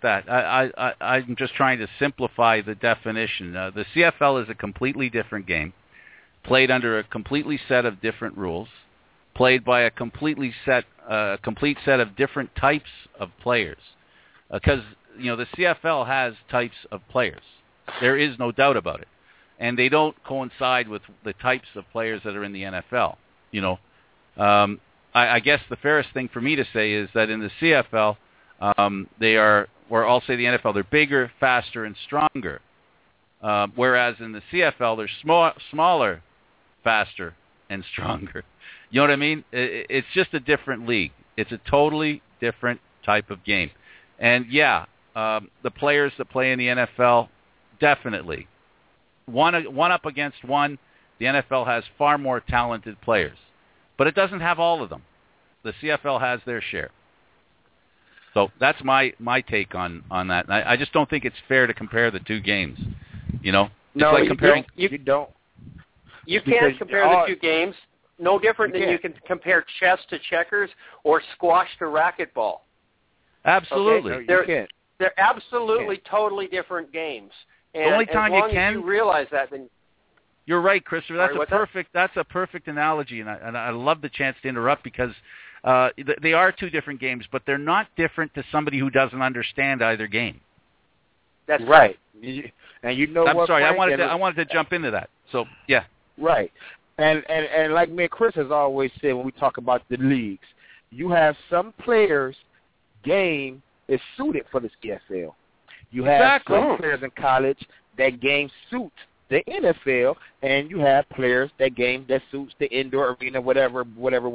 I'm just trying to simplify the definition. The CFL is a completely different game, played under a completely set of different rules, played by a complete set of different types of players. Because the CFL has types of players. There is no doubt about it. And they don't coincide with the types of players that are in the NFL. I guess the fairest thing for me to say is that in the CFL, they are, or I'll say the NFL, they're bigger, faster, and stronger. Whereas in the CFL, they're smaller, faster, and stronger. You know what I mean? It's just a different league. It's a totally different type of game. And yeah, the players that play in the NFL, definitely. One up against one, the NFL has far more talented players. But it doesn't have all of them. The CFL has their share. So that's my take on that. And I just don't think it's fair to compare the two games. It's like comparing. You don't. You can't compare the two games. No different than you can compare chess to checkers or squash to racquetball. Absolutely. Okay? They're absolutely totally different games. And the only time as long you can as you realize that, then you're right, Christopher. That's a perfect analogy, and I love the chance to interrupt because they are two different games, but they're not different to somebody who doesn't understand either game. That's right. And you know I'm what? sorry, Frank? I wanted to jump into that. So yeah. Right. And like me and Chris has always said when we talk about the leagues, you have some players' game is suited for the CFL. You have some players in college that game suits the NFL, and you have players that game that suits the indoor arena, whatever.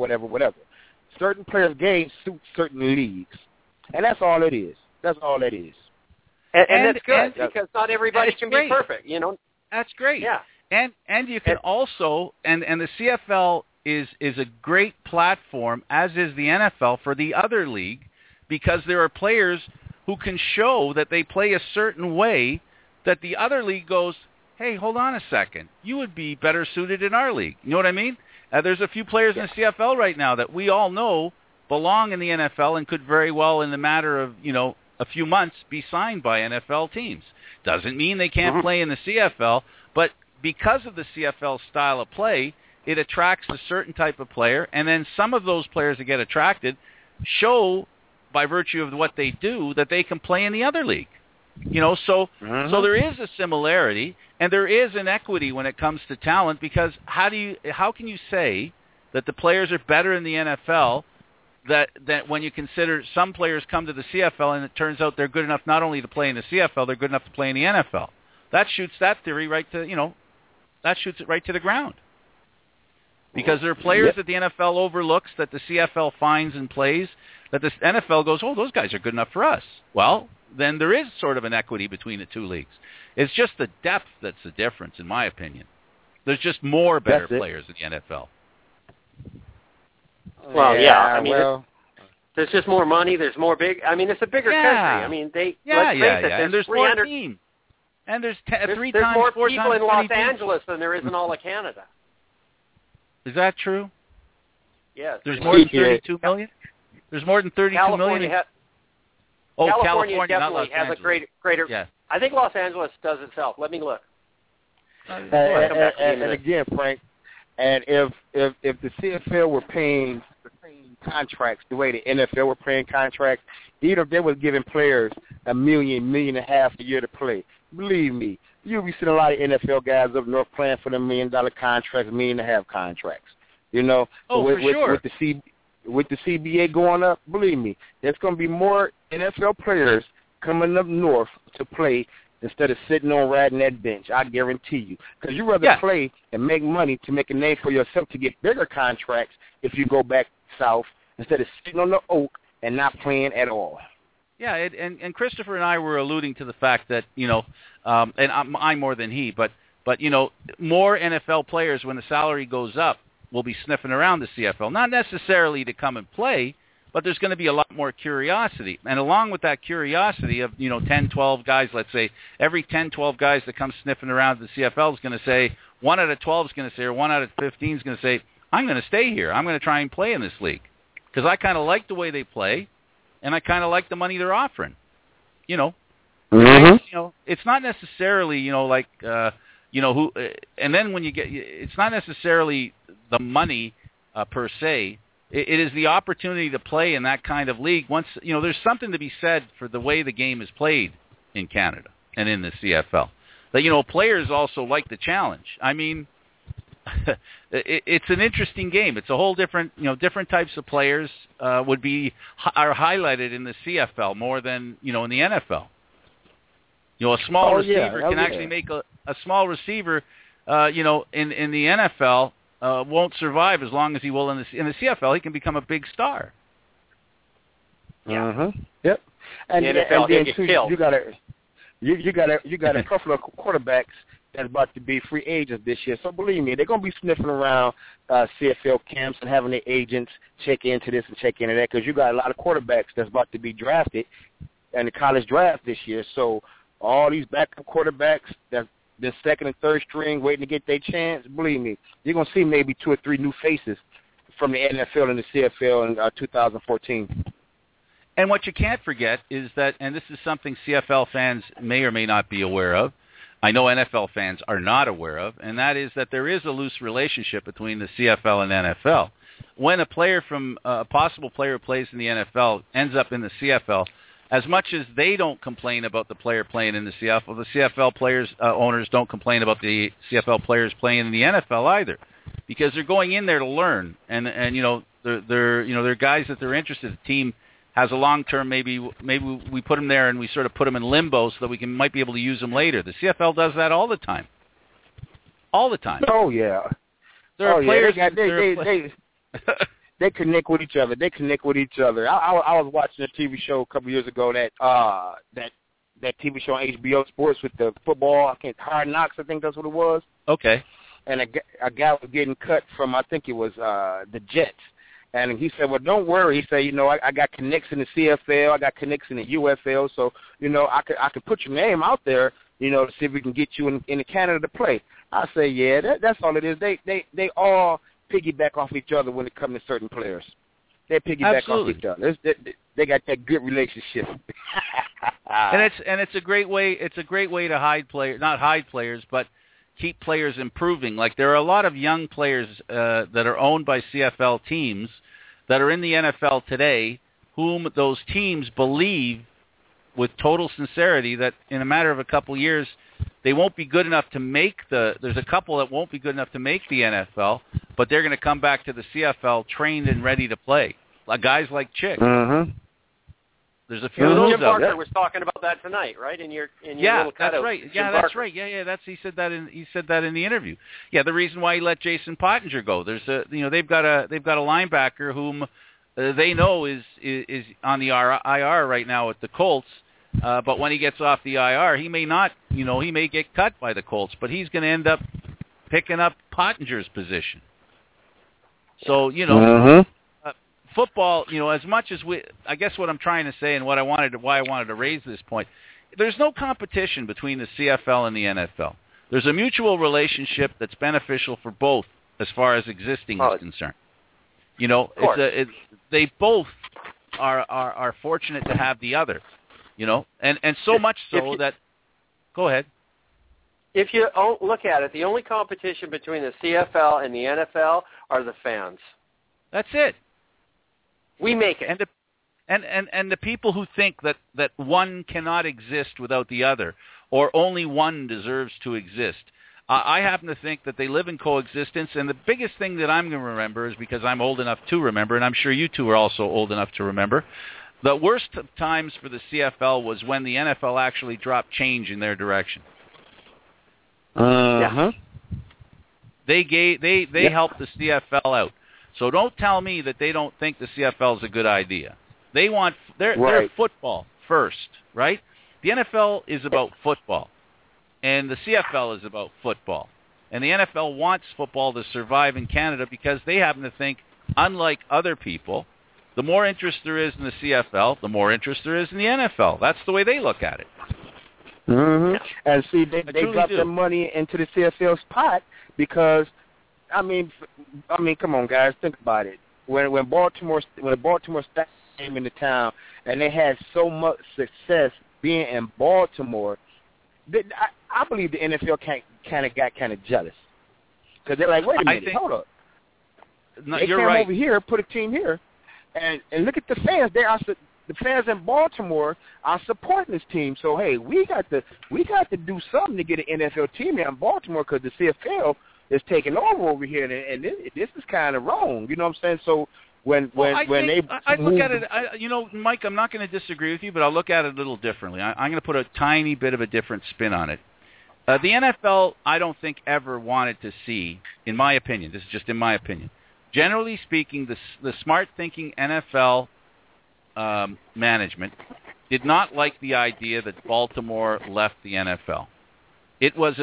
Certain players' game suits certain leagues, and that's all it is. That's all it is. And that's good because not everybody can be perfect. That's great. Yeah. And you can also and the CFL is a great platform, as is the NFL, for the other league, because there are players who can show that they play a certain way that the other league goes, hey, hold on a second, you would be better suited in our league. You know what I mean? There's a few players in the CFL right now that we all know belong in the NFL and could very well, in the matter of a few months, be signed by NFL teams. Doesn't mean they can't play in the CFL, but because of the CFL style of play, it attracts a certain type of player, and then some of those players that get attracted show, by virtue of what they do, that they can play in the other league. So there is a similarity, and there is an equity when it comes to talent, because how can you say that the players are better in the NFL that when you consider some players come to the CFL and it turns out they're good enough not only to play in the CFL, they're good enough to play in the NFL? That shoots that theory right to, that shoots it right to the ground. Because there are players that the NFL overlooks, that the CFL finds and plays, that the NFL goes, oh, those guys are good enough for us. Well, then there is sort of an equity between the two leagues. It's just the depth that's the difference, in my opinion. There's just more better players in the NFL. Well, there's just more money. There's more big. I mean, it's a bigger country. I mean, let's face it. And there's more teams. And there's three times, more four people times in Los teams. Angeles than there is in all of Canada. Is that true? Yes. There's more than 32 million? There's more than 32 million? California not definitely Los has Angeles. a greater. Yeah. I think Los Angeles does itself. Let me look. And again, Frank, and if the CFL were paying contracts the way the NFL were paying contracts, even if they were giving players $1 million, $1.5 million a year to play, believe me, you'll be seeing a lot of NFL guys up north playing for the $1 million contracts, $1.5 million contracts. For sure. With the CBA going up, believe me, there's going to be more NFL players coming up north to play instead of sitting on riding that bench. I guarantee you, because you rather play and make money to make a name for yourself to get bigger contracts if you go back south instead of sitting on the oak and not playing at all. Yeah, and Christopher and I were alluding to the fact that and I more than he, but more NFL players when the salary goes up will be sniffing around the CFL, not necessarily to come and play, but there's going to be a lot more curiosity. And along with that curiosity of 10, 12 guys, let's say every 10, 12 guys that come sniffing around the CFL is going to say 1 out of 12 is going to say, or 1 out of 15 is going to say, I'm going to stay here. I'm going to try and play in this league because I kind of like the way they play. And I kind of like the money they're offering, It's not necessarily, who. And then when you get, it's not necessarily the money per se. It is the opportunity to play in that kind of league. Once there's something to be said for the way the game is played in Canada and in the CFL. That players also like the challenge. I mean, it's an interesting game. It's a whole different, different types of players are highlighted in the CFL more than, in the NFL. A small receiver can actually make a small receiver, in the NFL won't survive as long as he will in the CFL. He can become a big star. Yeah. Yep. And the NFL, then too, you got a couple of quarterbacks that's about to be free agents this year. So believe me, they're going to be sniffing around CFL camps and having their agents check into this and check into that because you got a lot of quarterbacks that's about to be drafted in the college draft this year. So all these backup quarterbacks that's been second and third string waiting to get their chance, believe me, you're going to see maybe 2 or 3 new faces from the NFL and the CFL in 2014. And what you can't forget is that, and this is something CFL fans may or may not be aware of, I know NFL fans are not aware of, and that is that there is a loose relationship between the CFL and NFL. When a player from a possible player who plays in the NFL ends up in the CFL, as much as they don't complain about the player playing in the CFL players owners don't complain about the CFL players playing in the NFL either, because they're going in there to learn, and they're guys that they're interested. The team has a long-term, maybe we put them there and we sort of put them in limbo so that we might be able to use them later. The CFL does that all the time. All the time. Oh, yeah. There are players. They connect with each other. I was watching a TV show a couple years ago that TV show on HBO Sports with the football. Hard Knocks, I think that's what it was. Okay. And a guy was getting cut from, I think it was the Jets. And he said, well, don't worry. He said, I got connects in the CFL. I got connects in the UFL. So, I could put your name out there, to see if we can get you in Canada to play. I say, yeah, that's all it is. They all piggyback off each other when it comes to certain players. They piggyback off each other. They got that good relationship. and it's a great way. It's a great way to not hide players, but keep players improving. Like, there are a lot of young players that are owned by CFL teams that are in the NFL today, whom those teams believe with total sincerity that in a matter of a couple years they won't be good enough to make there's a couple that won't be good enough to make the NFL, but they're going to come back to the CFL trained and ready to play. Like guys like Chick. Mm-hmm. There's a few of those Jim Barker was talking about that tonight, right? In your little cutout. That's right. Yeah, that's right. Yeah. He said that in the interview. Yeah, the reason why he let Jason Pottinger go. There's they've got a linebacker whom they know is on the IR right now at the Colts. But when he gets off the IR, he may not. He may get cut by the Colts, but he's going to end up picking up Pottinger's position. So football, as much as I guess what I'm trying to say and why I wanted to raise this point, there's no competition between the CFL and the NFL. There's a mutual relationship that's beneficial for both as far as existing is concerned. They both are fortunate to have the other, and so much so that. Go ahead. If you look at it, the only competition between the CFL and the NFL are the fans. That's it. We make it. And the people who think that one cannot exist without the other, or only one deserves to exist, I happen to think that they live in coexistence. And the biggest thing that I'm going to remember is, because I'm old enough to remember, and I'm sure you two are also old enough to remember, the worst of times for the CFL was when the NFL actually dropped change in their direction. Uh-huh. They helped the CFL out. So don't tell me that they don't think the CFL is a good idea. They want they're football first, right? The NFL is about football, and the CFL is about football. And the NFL wants football to survive in Canada because they happen to think, unlike other people, the more interest there is in the CFL, the more interest there is in the NFL. That's the way they look at it. Mm-hmm. And see, they got their money into the CFL's pot because, I mean, come on, guys, think about it. When Baltimore Stars came into town and they had so much success being in Baltimore, I believe the NFL got kind of jealous because they're like, wait a minute, hold up. No, they you're came right. over here, put a team here, and look at the fans. The fans in Baltimore are supporting this team. So hey, we got to do something to get an NFL team here in Baltimore because the CFL is taking over here, and this is kind of wrong. You know what I'm saying? So I look at it, Mike, I'm not going to disagree with you, but I'll look at it a little differently. I'm going to put a tiny bit of a different spin on it. The NFL, I don't think ever wanted to see, in my opinion, this is just in my opinion, generally speaking, the smart-thinking NFL management did not like the idea that Baltimore left the NFL. It was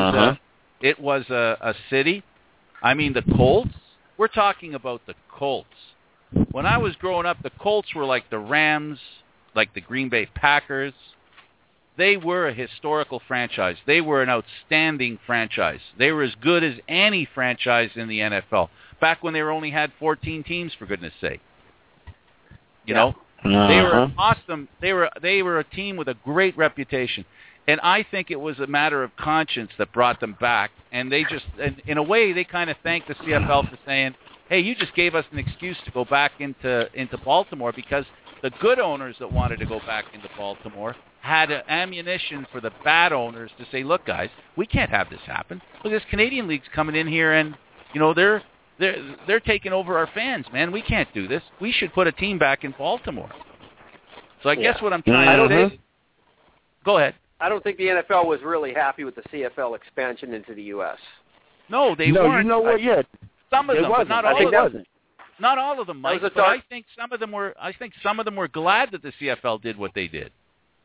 a city. I mean, the Colts. We're talking about the Colts. When I was growing up, the Colts were like the Rams, like the Green Bay Packers. They were a historical franchise. They were an outstanding franchise. They were as good as any franchise in the NFL, back when they only had 14 teams, for goodness sake. You know? They were awesome. They were a team with a great reputation. And I think it was a matter of conscience that brought them back. And they just, in a way, they kind of thanked the CFL for saying, hey, you just gave us an excuse to go back into Baltimore, because the good owners that wanted to go back into Baltimore had ammunition for the bad owners to say, look, guys, we can't have this happen. Look, this Canadian League's coming in here and, they're taking over our fans, man. We can't do this. We should put a team back in Baltimore. So I guess what I'm trying to say... Go ahead. I don't think the NFL was really happy with the CFL expansion into the U.S. No, they weren't. You know what? Yeah, some of them, but not all of them. Not all of them, Mike. But I think some of them were. I think some of them were glad that the CFL did what they did.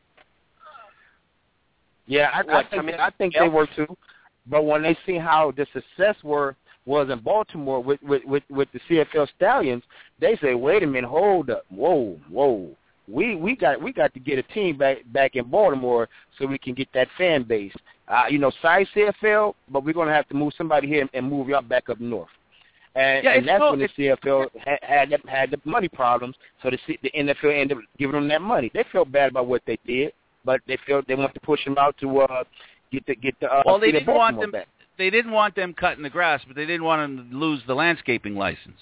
Yeah, I think they were too. But when they see how the success was in Baltimore with the CFL Stallions, they say, "Wait a minute, hold up, whoa." We got to get a team back in Baltimore so we can get that fan base. Sorry CFL, but we're going to have to move somebody here and move y'all back up north. And that's when the CFL had the money problems. So the NFL ended up giving them that money. They felt bad about what they did, but they felt they wanted to push them out to get the. Well, they didn't want them. Back. They didn't want them cutting the grass, but they didn't want them to lose the landscaping license.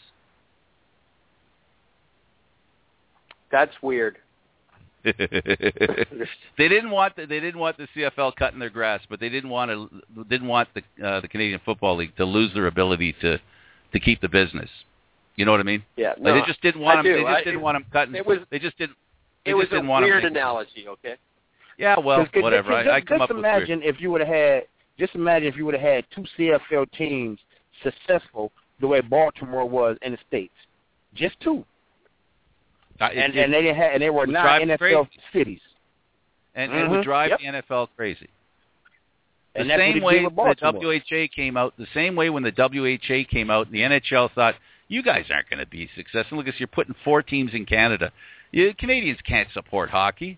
That's weird. They didn't want the CFL cutting their grass, but they didn't want the Canadian Football League to lose their ability to keep the business. You know what I mean? Yeah. No, they just didn't want them. They just didn't want them cutting. It was a weird analogy. Okay. Yeah. Well, whatever. I come up with weird. Just imagine if you would have had two CFL teams successful the way Baltimore was in the States. Just two. And they were not NFL cities. And it would drive the NFL crazy. The same way when the WHA came out, the same way when the WHA came out, and the NHL thought, you guys aren't going to be successful. Look, you're putting 4 teams in Canada. Canadians can't support hockey.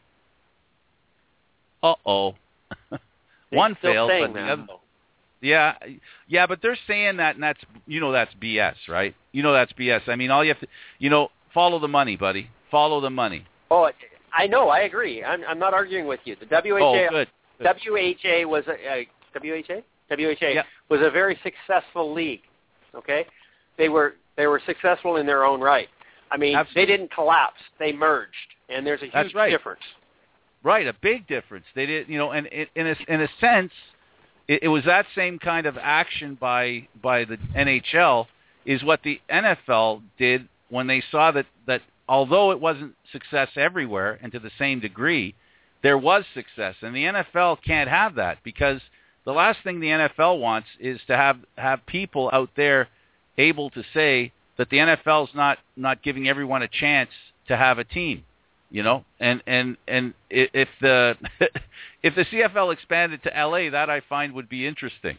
Uh-oh. One failed, but the other... Yeah, but they're saying that, and that's BS, right? That's BS. I mean, all you have to, follow the money, buddy. Follow the money. Oh, I know. I agree. I'm not arguing with you. The WHA, good. WHA was was a very successful league. Okay, they were successful in their own right. I mean, They didn't collapse. They merged, and there's a huge difference. Right, a big difference. They did, and in a sense, it was that same kind of action by the NHL is what the NFL did when they saw that although it wasn't success everywhere and to the same degree, there was success. And the NFL can't have that, because the last thing the NFL wants is to have people out there able to say that the NFL's not giving everyone a chance to have a team, And if the if the CFL expanded to LA, that I find would be interesting.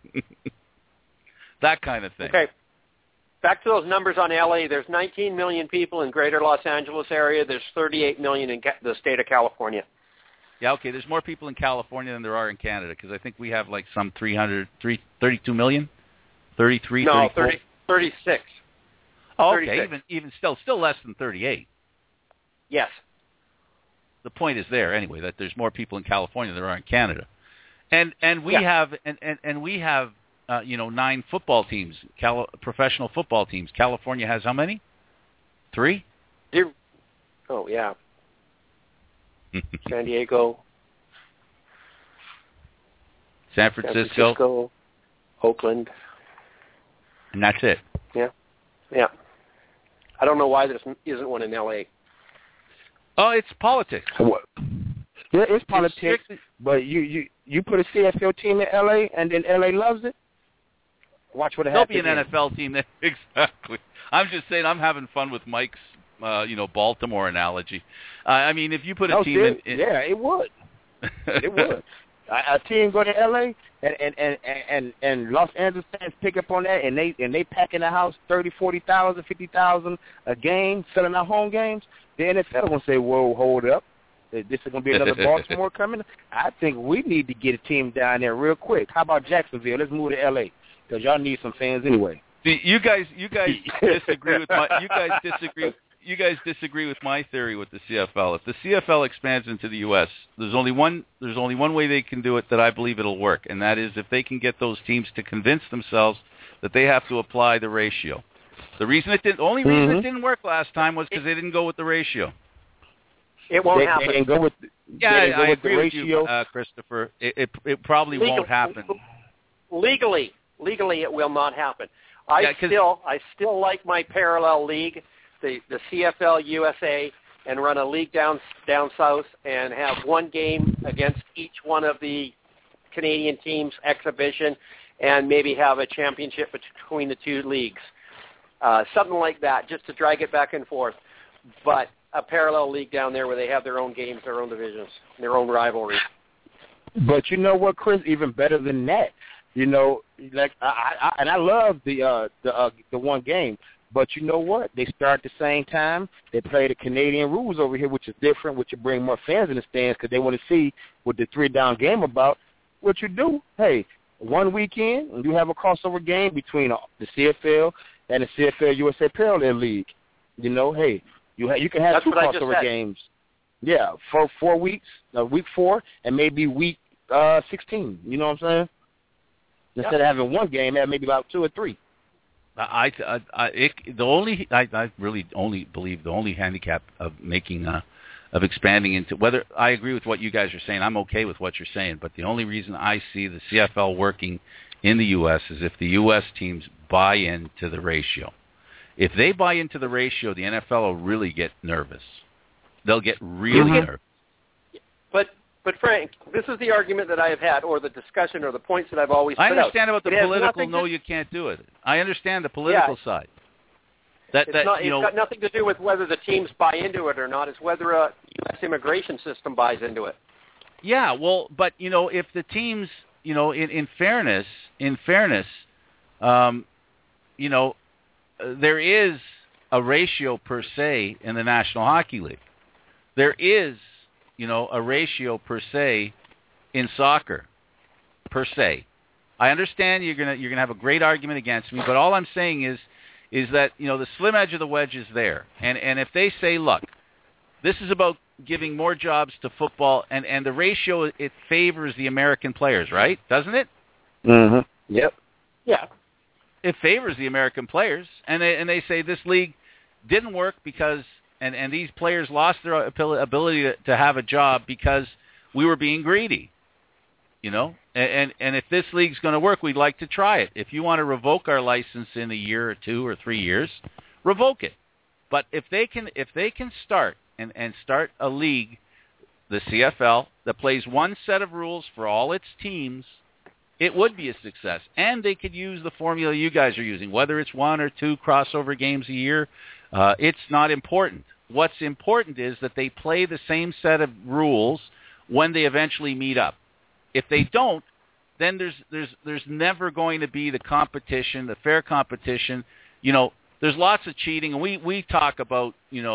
That kind of thing. Okay. Back to those numbers on LA. There's 19 million people in greater Los Angeles area. There's 38 million in the state of California. Yeah, okay. There's more people in California than there are in Canada, because I think we have like some 32 million? 33? No, 34? 36. Oh, okay. 36. Even still less than 38. Yes. The point is there anyway, that there's more people in California than there are in Canada. And we have 9 football teams, professional football teams. California has how many? 3? Oh, yeah. San Diego. San Francisco. Oakland. And that's it. Yeah. I don't know why there isn't one in L.A. Oh, it's politics. What? Yeah, it's politics, but you put a CFL team in L.A. and then L.A. loves it? Watch what happens. There'll be an NFL team there. Exactly. I'm just saying, I'm having fun with Mike's, Baltimore analogy. I mean, if you put a team in... Yeah, it would. It would. A team go to L.A. and Los Angeles fans pick up on that, and they pack in the house 30, 40,000, 50,000 a game, selling out home games. The NFL going to say, whoa, hold up. This is going to be another Baltimore coming. I think we need to get a team down there real quick. How about Jacksonville? Let's move to L.A. because y'all need some fans anyway. See, you guys disagree with you guys disagree with my theory with the CFL. If the CFL expands into the U.S., there's only one way they can do it that I believe it'll work, and that is if they can get those teams to convince themselves that they have to apply the ratio. The reason it didn't work last time was because they didn't go with the ratio. It won't happen. They didn't go with I agree the with ratio. you, Christopher. It probably won't happen. Legally, it will not happen. I still like my parallel league, the CFL USA, and run a league down south and have one game against each one of the Canadian teams, exhibition, and maybe have a championship between the two leagues. Something like that, just to drag it back and forth. But a parallel league down there where they have their own games, their own divisions, their own rivalries. But you know what, Chris? Even better than that, you know, like I love the one game. But you know what? They start at the same time. They play the Canadian rules over here, which is different, which will bring more fans in the stands because they want to see what the 3-down game about. What you do, hey, one weekend, you have a crossover game between the CFL and the CFL USA Parallel League. You know, hey, you can have two crossover games. Yeah, for 4 weeks, week 4 and maybe week 16. You know what I'm saying? Instead of having one game, have maybe about 2 or 3. I really only believe the only handicap of making of expanding into, whether I agree with what you guys are saying, I'm okay with what you're saying, but the only reason I see the CFL working in the U.S. is if the U.S. teams buy into the ratio. If they buy into the ratio, the NFL will really get nervous. They'll get really nervous. But Frank, this is the argument that I have had, or the discussion, or the points that I've always put out. I understand about the political, no, you can't do it. I understand the political side. It's got nothing to do with whether the teams buy into it or not. It's whether a U.S. immigration system buys into it. Yeah, well, but, if the teams, in fairness, there is a ratio per se in the National Hockey League. There is a ratio per se in soccer, per se. I understand you're gonna have a great argument against me, but all I'm saying is that the slim edge of the wedge is there, and if they say, look, this is about giving more jobs to football, and the ratio, it favors the American players, right? Doesn't it? Mm-hmm. Yep. Yeah. It favors the American players, and they say this league didn't work because. And these players lost their ability to have a job because we were being greedy, And if this league's going to work, we'd like to try it. If you want to revoke our license in a year or 2 or 3 years, revoke it. But if they can start and start a league, the CFL, that plays one set of rules for all its teams, it would be a success. And they could use the formula you guys are using, whether it's 1 or 2 crossover games a year. It's not important. What's important is that they play the same set of rules when they eventually meet up. If they don't, then there's never going to be the competition, the fair competition. There's lots of cheating, and we talk about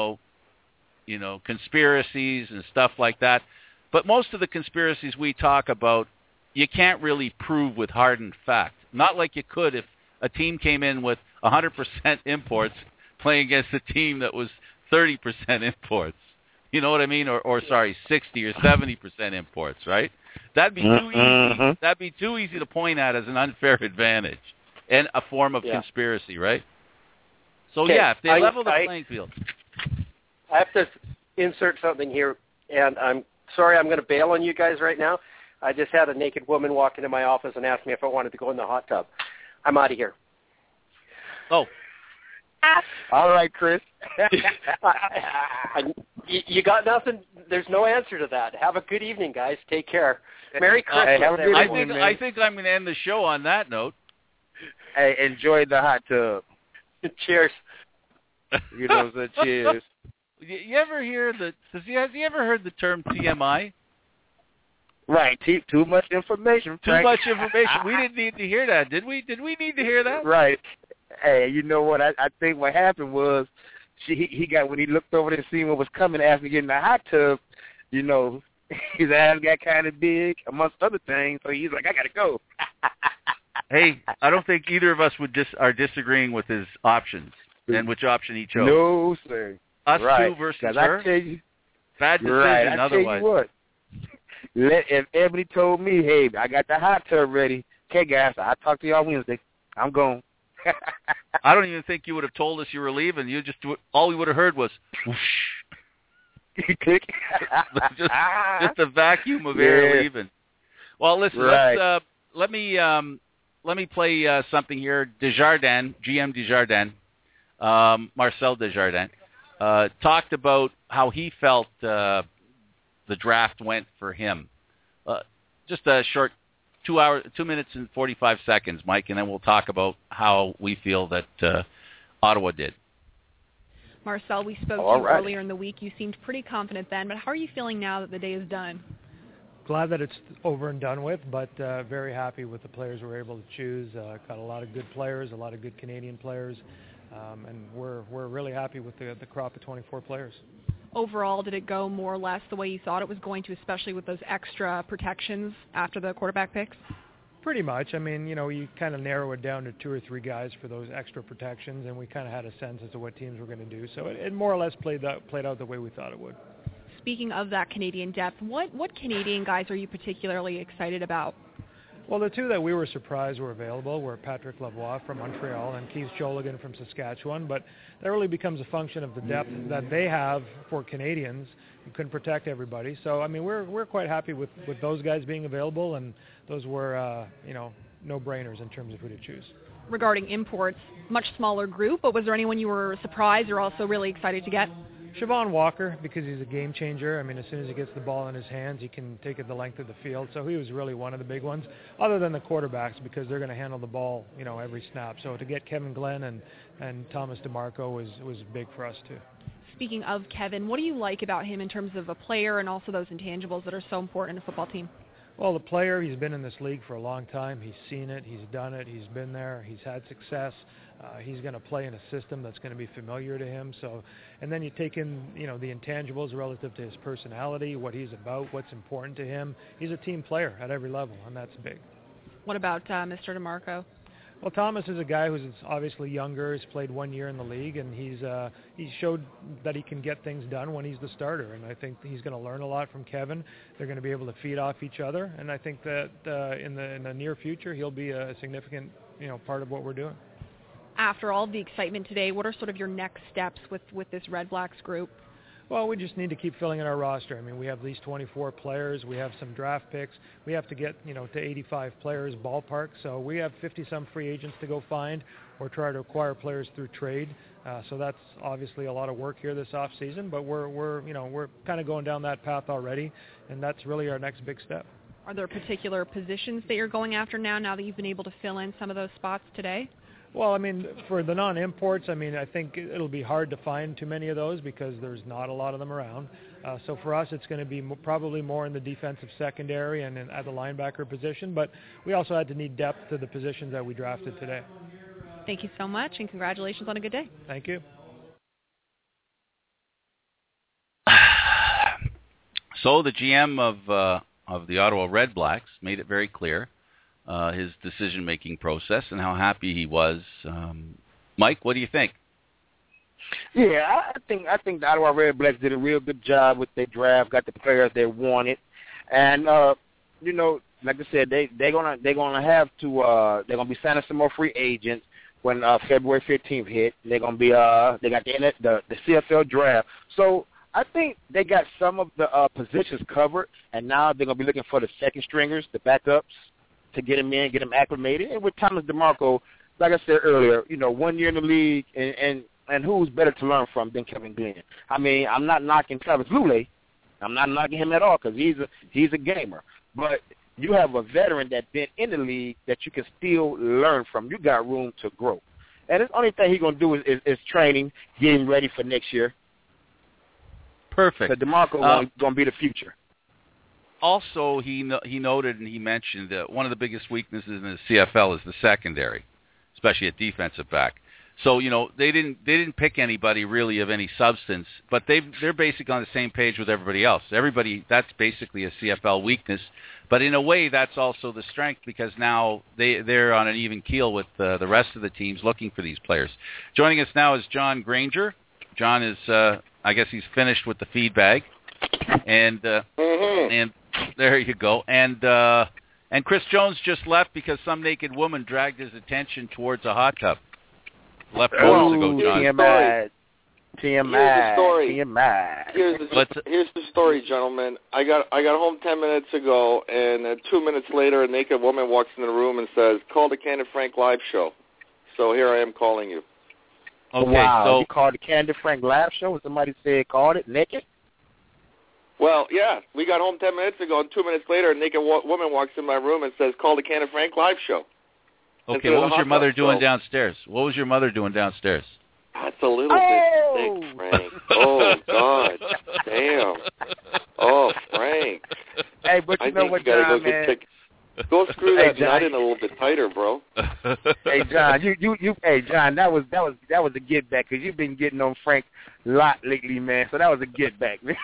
conspiracies and stuff like that. But most of the conspiracies we talk about, you can't really prove with hardened fact. Not like you could if a team came in with 100% imports playing against a team that was 30% imports. You know what I mean? Or 60 or 70% imports, right? That'd be too easy. That'd be too easy to point at as an unfair advantage and a form of conspiracy, right? So if they level the playing field. I have to insert something here, and I'm sorry, I'm going to bail on you guys right now. I just had a naked woman walk into my office and ask me if I wanted to go in the hot tub. I'm out of here. Oh. All right, Chris. You got nothing? There's no answer to that. Have a good evening, guys. Take care. Merry Christmas. I think I'm going to end the show on that note. Hey, enjoy the hot tub. Cheers. Cheers. You ever hear has he ever heard the term TMI? Right, too much information. Frank. Too much information. We didn't need to hear that, did we? Did we need to hear that? Right. Hey, you know what? I think what happened was he got, when he looked over there and seen what was coming after getting in the hot tub, his ass got kind of big, amongst other things. So he's like, I gotta go. Hey, I don't think either of us are disagreeing with his options and which option he chose. No, sir. Us right. two versus her. I tell you, bad decision right. I otherwise. tell you what. If Ebony told me, hey, I got the hot tub ready, okay, guys, I'll talk to y'all Wednesday. I'm gone. I don't even think you would have told us you were leaving. You just all we would have heard was whoosh. just a vacuum of air leaving. Well, listen, right. let me play something here. Desjardins, GM Desjardins, Marcel Desjardins, talked about how he felt the draft went for him. Just a short 2 minutes and 45 seconds, Mike, and then we'll talk about how we feel that Ottawa did. Marcel, we spoke to you earlier in the week. You seemed pretty confident then, but how are you feeling now that the day is done? Glad that it's over and done with, but very happy with the players we were able to choose. Got a lot of good players, a lot of good Canadian players, and we're really happy with the crop of 24 players. Overall, did it go more or less the way you thought it was going to, especially with those extra protections after the quarterback picks? Pretty much. I mean, you kind of narrow it down to 2 or 3 guys for those extra protections, and we kind of had a sense as to what teams were going to do. So it more or less played out the way we thought it would. Speaking of that Canadian depth, what Canadian guys are you particularly excited about? Well, the 2 that we were surprised were available were Patrick Lavoie from Montreal and Keith Joligan from Saskatchewan, but that really becomes a function of the depth that they have for Canadians who couldn't protect everybody. So, I mean, we're quite happy with those guys being available, and those were, no-brainers in terms of who to choose. Regarding imports, much smaller group, but was there anyone you were surprised or also really excited to get? Siobhan Walker, because he's a game changer. I mean, as soon as he gets the ball in his hands, he can take it the length of the field. So he was really one of the big ones, other than the quarterbacks, because they're going to handle the ball, every snap. So to get Kevin Glenn and Thomas DeMarco was big for us too. Speaking of Kevin, what do you like about him in terms of a player and also those intangibles that are so important in a football team? Well, the player, he's been in this league for a long time. He's seen it. He's done it. He's been there. He's had success. He's going to play in a system that's going to be familiar to him. So, and then you take in, the intangibles relative to his personality, what he's about, what's important to him. He's a team player at every level, and that's big. What about Mr. DeMarco? Well, Thomas is a guy who's obviously younger. He's played 1 year in the league, and he showed that he can get things done when he's the starter. And I think he's going to learn a lot from Kevin. They're going to be able to feed off each other, and I think that in the near future he'll be a significant part of what we're doing. After all the excitement today, what are sort of your next steps with this Red Blacks group? Well, we just need to keep filling in our roster. I mean, we have these 24 players. We have some draft picks. We have to get, to 85 players ballpark. So we have 50-some free agents to go find or try to acquire players through trade. So that's obviously a lot of work here this off season. But we're kind of going down that path already, and that's really our next big step. Are there particular positions that you're going after now that you've been able to fill in some of those spots today? Well, I mean, for the non-imports, I mean, I think it'll be hard to find too many of those because there's not a lot of them around. So for us, it's going to be probably more in the defensive secondary and at the linebacker position. But we also had to need depth to the positions that we drafted today. Thank you so much, and congratulations on a good day. Thank you. So the GM of the Ottawa Red Blacks made it very clear his decision-making process and how happy he was. Mike, what do you think? Yeah, I think the Ottawa Red Blacks did a real good job with their draft, got the players they wanted, and like I said, they're gonna have to they're gonna be signing some more free agents when February 15th hit. They're gonna be they got the CFL draft, so I think they got some of the positions covered, and now they're gonna be looking for the second stringers, the backups, to get him in, get him acclimated. And with Thomas DeMarco, like I said earlier, 1 year in the league, and who's better to learn from than Kevin Glenn? I mean, I'm not knocking Travis Lulay. I'm not knocking him at all because he's a gamer. But you have a veteran that's been in the league that you can still learn from. You got room to grow. And the only thing he's going to do is training, getting ready for next year. Perfect. So DeMarco going to be the future. Also, he noted and he mentioned that one of the biggest weaknesses in the CFL is the secondary, especially at defensive back. So they didn't pick anybody really of any substance, but they're basically on the same page with everybody else. That's basically a CFL weakness, but in a way that's also the strength because now they're on an even keel with the rest of the teams looking for these players. Joining us now is John Granger. John is I guess he's finished with the feed bag, and and there you go. And Chris Jones just left because some naked woman dragged his attention towards a hot tub. Left moments ago, John. TMI. Here's the story, gentlemen. I got home 10 minutes ago, and 2 minutes later, a naked woman walks in the room and says, "Call the Candid Frank live show." So here I am calling you. Okay, wow, so you called the Candid Frank live show, and somebody said called it naked? Well, yeah, we got home 10 minutes ago, and 2 minutes later, a naked woman walks in my room and says, "Call the Candid Frank live show." Okay, what was your mother doing downstairs? What was your mother doing downstairs? That's a little bit thick, Frank. Oh, God. Damn. Oh, Frank. Hey, but you know what, John, man? Go screw that nut in a little bit tighter, bro. Hey, John, hey, John, that was a get back, because you've been getting on Frank a lot lately, man. So that was a get back, man.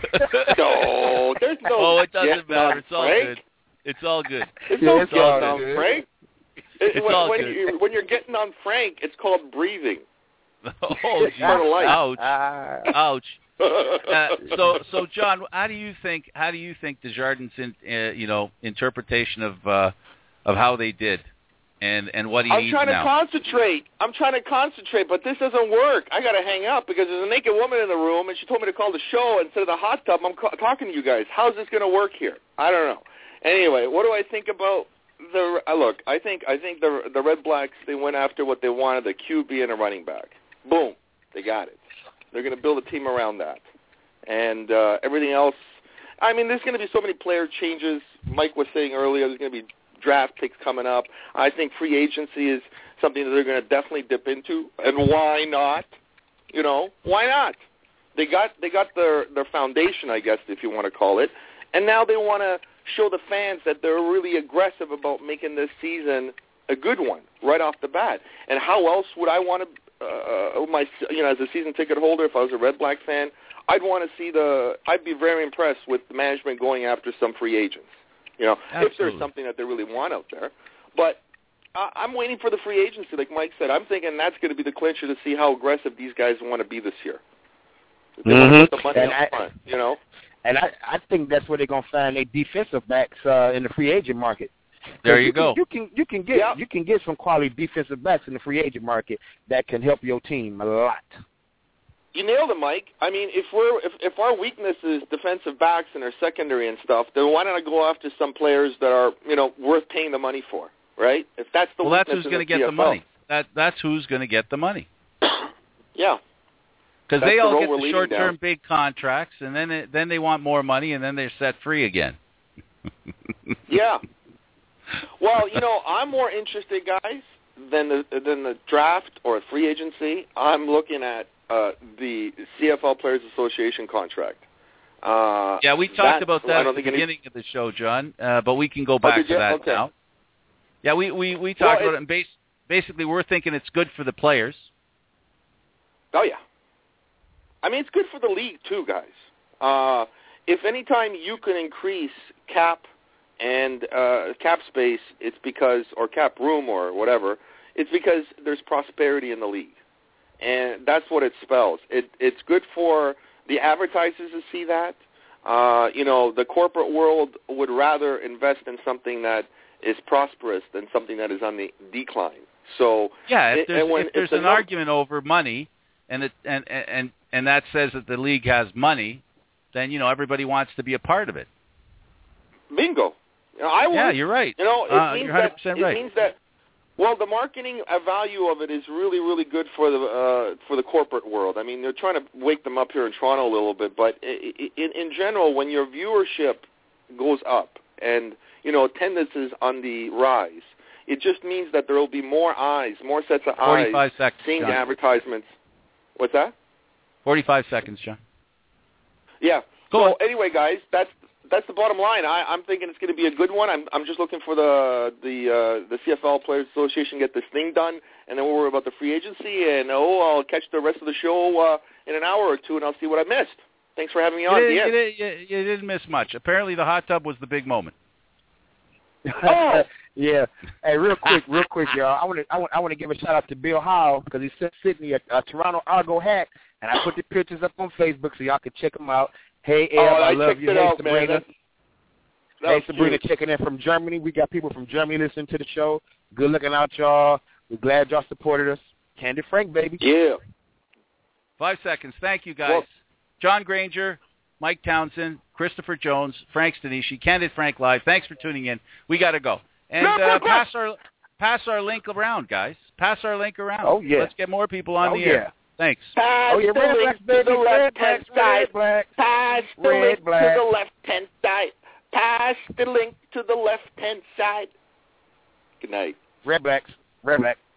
No, there's no. Oh, it doesn't matter. It's all Frank. good. It's all good. It's no it's all on good. Frank. When you're getting on Frank, it's called breathing. Oh, ouch! Ouch! So John, how do you think Desjardins' interpretation of how they did, and what he needs now? I'm trying to concentrate, but this doesn't work. I got to hang up because there's a naked woman in the room, and she told me to call the show instead of the hot tub. I'm talking to you guys. How's this going to work here? I don't know. Anyway, what do I think about the look? I think the Red Blacks, they went after what they wanted: the QB and a running back. Boom, they got it. They're going to build a team around that. And everything else, I mean, there's going to be so many player changes. Mike was saying earlier there's going to be draft picks coming up. I think free agency is something that they're going to definitely dip into. And why not? Why not? They got their foundation, I guess, if you want to call it. And now they want to show the fans that they're really aggressive about making this season a good one right off the bat. And how else would I want to as a season ticket holder, if I was a Red Black fan, I'd want to see I'd be very impressed with the management going after some free agents, if there's something that they really want out there. But I'm waiting for the free agency, like Mike said. I'm thinking that's going to be the clincher to see how aggressive these guys want to be this year. They want to put the money up front, And I think that's where they're going to find their defensive backs in the free agent market. There you go. You can get some quality defensive backs in the free agent market that can help your team a lot. You nailed it, Mike. I mean, if our weakness is defensive backs and our secondary and stuff, then why don't I go after some players that are worth paying the money for, right? If that's the that's who's going to get the money. That's who's going to get the money. Yeah. Because they all get the short-term big contracts, and then they want more money, and then they're set free again. Yeah. Well, I'm more interested, guys, than the draft or free agency. I'm looking at the CFL Players Association contract. Yeah, we talked about that at the beginning of the show, John, but we can go back to that now. Yeah, we talked about it, and basically we're thinking it's good for the players. Oh, yeah. I mean, it's good for the league, too, guys. If any time you can increase cap and cap space, it's because, or cap room or whatever, it's because there's prosperity in the league. And that's what it spells. It's good for the advertisers to see that. The corporate world would rather invest in something that is prosperous than something that is on the decline. So yeah, if there's an argument over money, and that says that the league has money, then everybody wants to be a part of it. Bingo. Yeah, you're right. It means you're 100% right. It means that, well, the marketing value of it is really, really good for the corporate world. I mean, they're trying to wake them up here in Toronto a little bit, but in general, when your viewership goes up and attendance is on the rise, it just means that there will be more eyes, more sets of 45 eyes seconds, seeing John. the advertisements. What's that? 45 seconds, John. Yeah. So anyway, guys, that's the bottom line. I'm thinking it's going to be a good one. I'm just looking for the CFL Players Association to get this thing done, and then we'll worry about the free agency. And I'll catch the rest of the show in an hour or two, and I'll see what I missed. Thanks for having me on. You didn't miss much. Apparently, the hot tub was the big moment. Oh. Yeah. Hey, real quick, y'all. I want to give a shout out to Bill Howell because he sent Sydney a Toronto Argo hat, and I put the pictures up on Facebook so y'all can check them out. Hey, Ed, I love you. Hey, Sabrina. Hey, Sabrina, checking in from Germany. We got people from Germany listening to the show. Good looking out, y'all. We're glad y'all supported us. Candy Frank, baby. Yeah. 5 seconds. Thank you, guys. John Granger, Mike Townsend, Christopher Jones, Frank Stanishi, Candid Frank Live. Thanks for tuning in. We got to go. And pass our link around, guys. Pass our link around. Oh, yeah. Let's get more people on the air. Thanks. Pass the link to the left-hand side. Pass the link to the left-hand side. Pass the link to the left-hand side. Good night. Red Blacks.